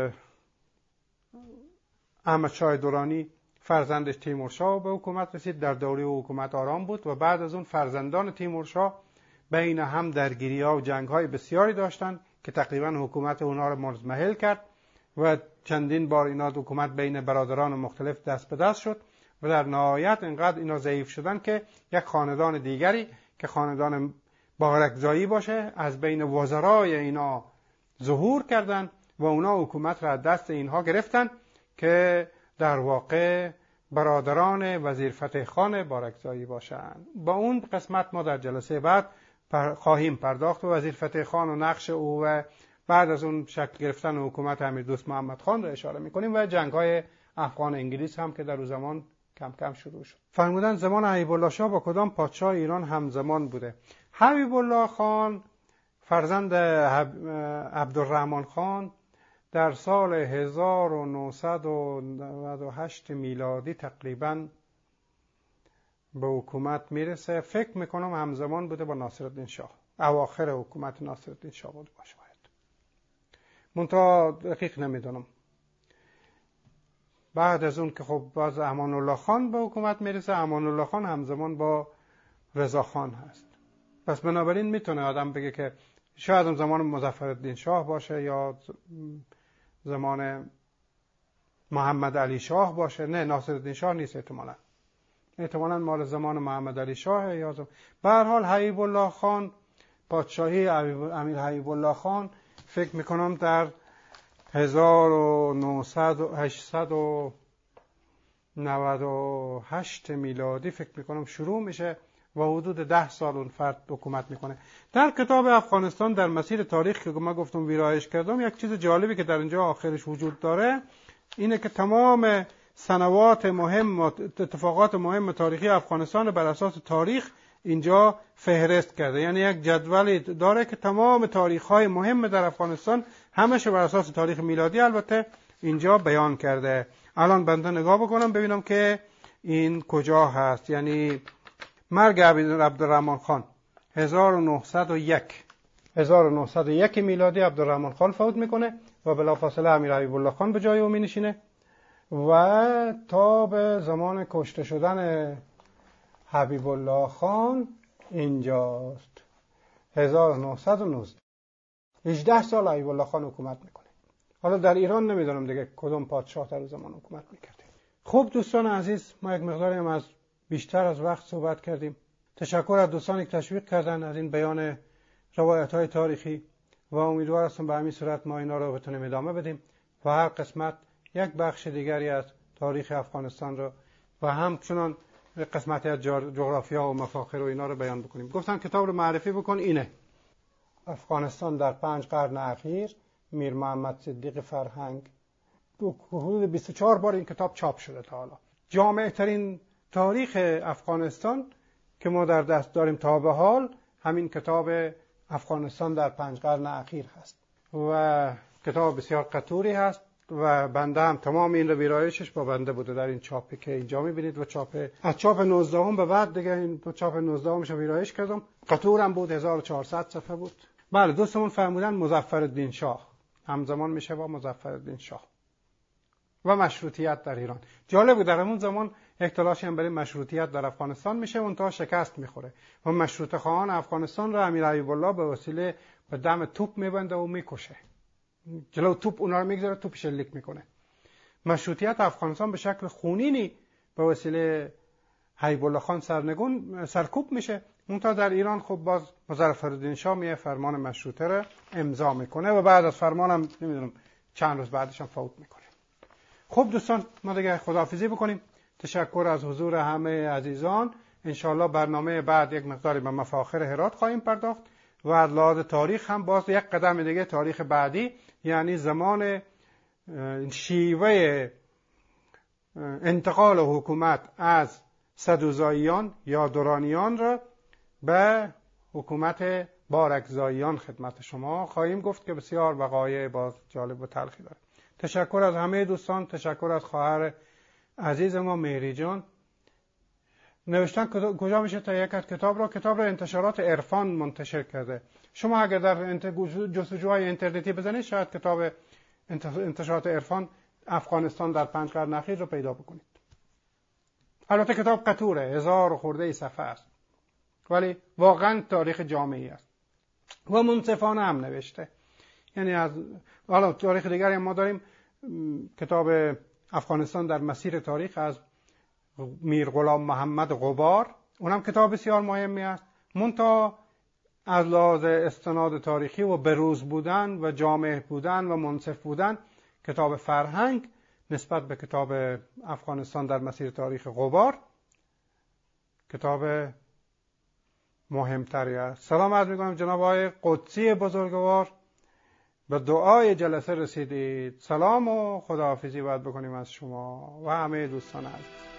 احمد شاه درانی فرزندش تیمورشاه به حکومت رسید، در دوره حکومت آرام بود و بعد از اون فرزندان تیمورشاه بین هم درگیری‌ها و جنگ‌های بسیاری داشتند که تقریبا حکومت اونها رو مضمحل کرد و چندین بار اینا حکومت بین برادران مختلف دست به دست شد و در نهایت انقدر اینا ضعیف شدن که یک خاندان دیگری که خاندان بارکزایی باشه از بین وزرای اینا ظهور کردن و اونا حکومت را از دست اینها گرفتن که در واقع برادران وزیر فتح خان بارکزایی باشند. با اون قسمت ما در جلسه بعد خواهیم پرداخت و وزیر فتح خان و نقش او و بعد از اون شکل گرفتن حکومت امیر دوست محمد خان را اشاره میکنیم و جنگ‌های افغان انگلیس هم که در اون زمان کم کم شروع شد. فرمودن زمان حبیب الله شاه با کدام پادشاه ایران همزمان بوده؟ حبیب الله خان فرزند عبدالرحمن خان در سال 1998 میلادی تقریباً به حکومت میرسه. فکر میکنم همزمان بوده با ناصرالدین شاه، اواخر حکومت ناصرالدین شاه بود باشه. منتها دقیق نمیدونم. بعد از اون که خب باز امان الله خان به حکومت میرسه، امان الله خان همزمان با رضا خان هست. پس بنابراین میتونه آدم بگه که شاید اون زمان مظفرالدین شاه باشه یا زمان محمد علی شاه باشه. نه ناصرالدین شاه نیست، احتمالاً مال زمان محمد علی شاه یا به هر حال حبیب الله خان پادشاهی امیر حبیب الله خان فکر میکنم در 1898 میلادی فکر میکنم شروع میشه و حدود 10 سال اون فرد حکومت میکنه. در کتاب افغانستان در مسیر تاریخ که من گفتم ویرایش کردم، یک چیز جالبی که در اینجا آخرش وجود داره اینه که تمام سنوات مهم و اتفاقات مهم تاریخی افغانستان بر اساس تاریخ اینجا فهرست کرده. یعنی یک جدولی داره که تمام تاریخ‌های مهم در افغانستان همش بر اساس تاریخ میلادی البته اینجا بیان کرده. الان بنده نگاه بکنم ببینم که این کجا هست. یعنی مرگ عبدالرحمن خان 1901 میلادی عبدالرحمن خان فوت میکنه و بلافاصله امیر حبیب الله خان به جای او مینشینه و تا به زمان کشته شدن حبیب الله خان اینجاست 1919. 18 سال حبیب الله خان حکومت میکنه. حالا در ایران نمیدونم دیگه کدوم پادشاه در زمان حکومت میکرده. خب دوستان عزیز، ما یک مقداری هم از بیشتر از وقت صحبت کردیم. تشکر از دوستانی که تشویق کردن از این بیان روایت‌های تاریخی و امیدوار هستم به همین صورت ما اینا رو بتونیم ادامه بدیم و هر قسمت یک بخش دیگری از تاریخ افغانستان رو و همچنان قسمتی از جغرافیا و مفاخر و اینا رو بیان بکنیم. گفتم کتاب رو معرفی بکن، اینه افغانستان در 5 قرن اخیر، میر محمد صدیق فرهنگ. حدود 24 بار این کتاب چاپ شده تا حالا. جامع ترین تاریخ افغانستان که ما در دست داریم تا به حال همین کتاب افغانستان در 5 قرن اخیر هست و کتاب بسیار قطوری هست و بنده هم تمام این رو ویرایشش با بنده بوده در این چاپی که اینجا میبینید و از چاپ 19 به بعد دیگه این چاپ 19 رو ویرایش کردم. قطورم بود، 1400 صفحه بود. بله، دوستمون فرمودن مظفرالدین شاه همزمان میشه با مظفرالدین شاه و مشروطیت در ایران. جالب بود در همون زمان یک تلاشی هم برای مشروطیت در افغانستان میشه، اون تا شکست میخوره و مشروطه خواهان افغانستان را امیر ایوب الله به وسیله به دم توپ میبنده و میکشه. جلو توپ اونا رو میگذاره، توپ شلیک میکنه. مشروطیت افغانستان به شکل خونینی به وسیله ایوب الله خان سرکوب میشه. منتها در ایران خب باز مظفرالدین شاه میه فرمان مشروطه رو امضا میکنه و بعد از فرمانم نمیدونم چند روز بعدش هم فوت میکنه. خب دوستان، ما دیگه خداحافظی بکنیم. تشکر از حضور همه عزیزان. انشاءالله برنامه بعد یک مقداری به مفاخر هرات خواهیم پرداخت و از لحاظ تاریخ هم باز یک قدم دیگه تاریخ بعدی، یعنی زمان شیوه انتقال حکومت از سدوزاییان یا دورانیان را به حکومت بارکزاییان خدمت شما خواهیم گفت که بسیار وقایع باز جالب و تلخی داره. تشکر از همه دوستان، تشکر از خواهر عزیز ما مهری جان. نوشتن کجا میشه تهیه کرد کتاب را انتشارات عرفان منتشر کرده. شما اگر در جستجوهای اینترنتی بزنید شاید کتاب انتشارات عرفان افغانستان در 5 قرن اخیر رو پیدا بکنید. البته کتاب قطوره، 1000 و خورده صفحه است، ولی واقعا تاریخ جامعی است و منصفانه هم نوشته. یعنی از حالا تاریخ دیگری ما داریم، کتاب افغانستان در مسیر تاریخ از میر غلام محمد غبار، اونم کتاب بسیار مهمی است. منتها از لحاظ استناد تاریخی و بروز بودن و جامع بودن و منصف بودن، کتاب فرهنگ نسبت به کتاب افغانستان در مسیر تاریخ غبار کتاب مهمتری است. سلام عرض می‌کنم جناب آقای قدسی بزرگوار، به دعای جلسه رسیدید. سلام و خداحافظی باید بکنیم از شما و همه دوستان عزیز.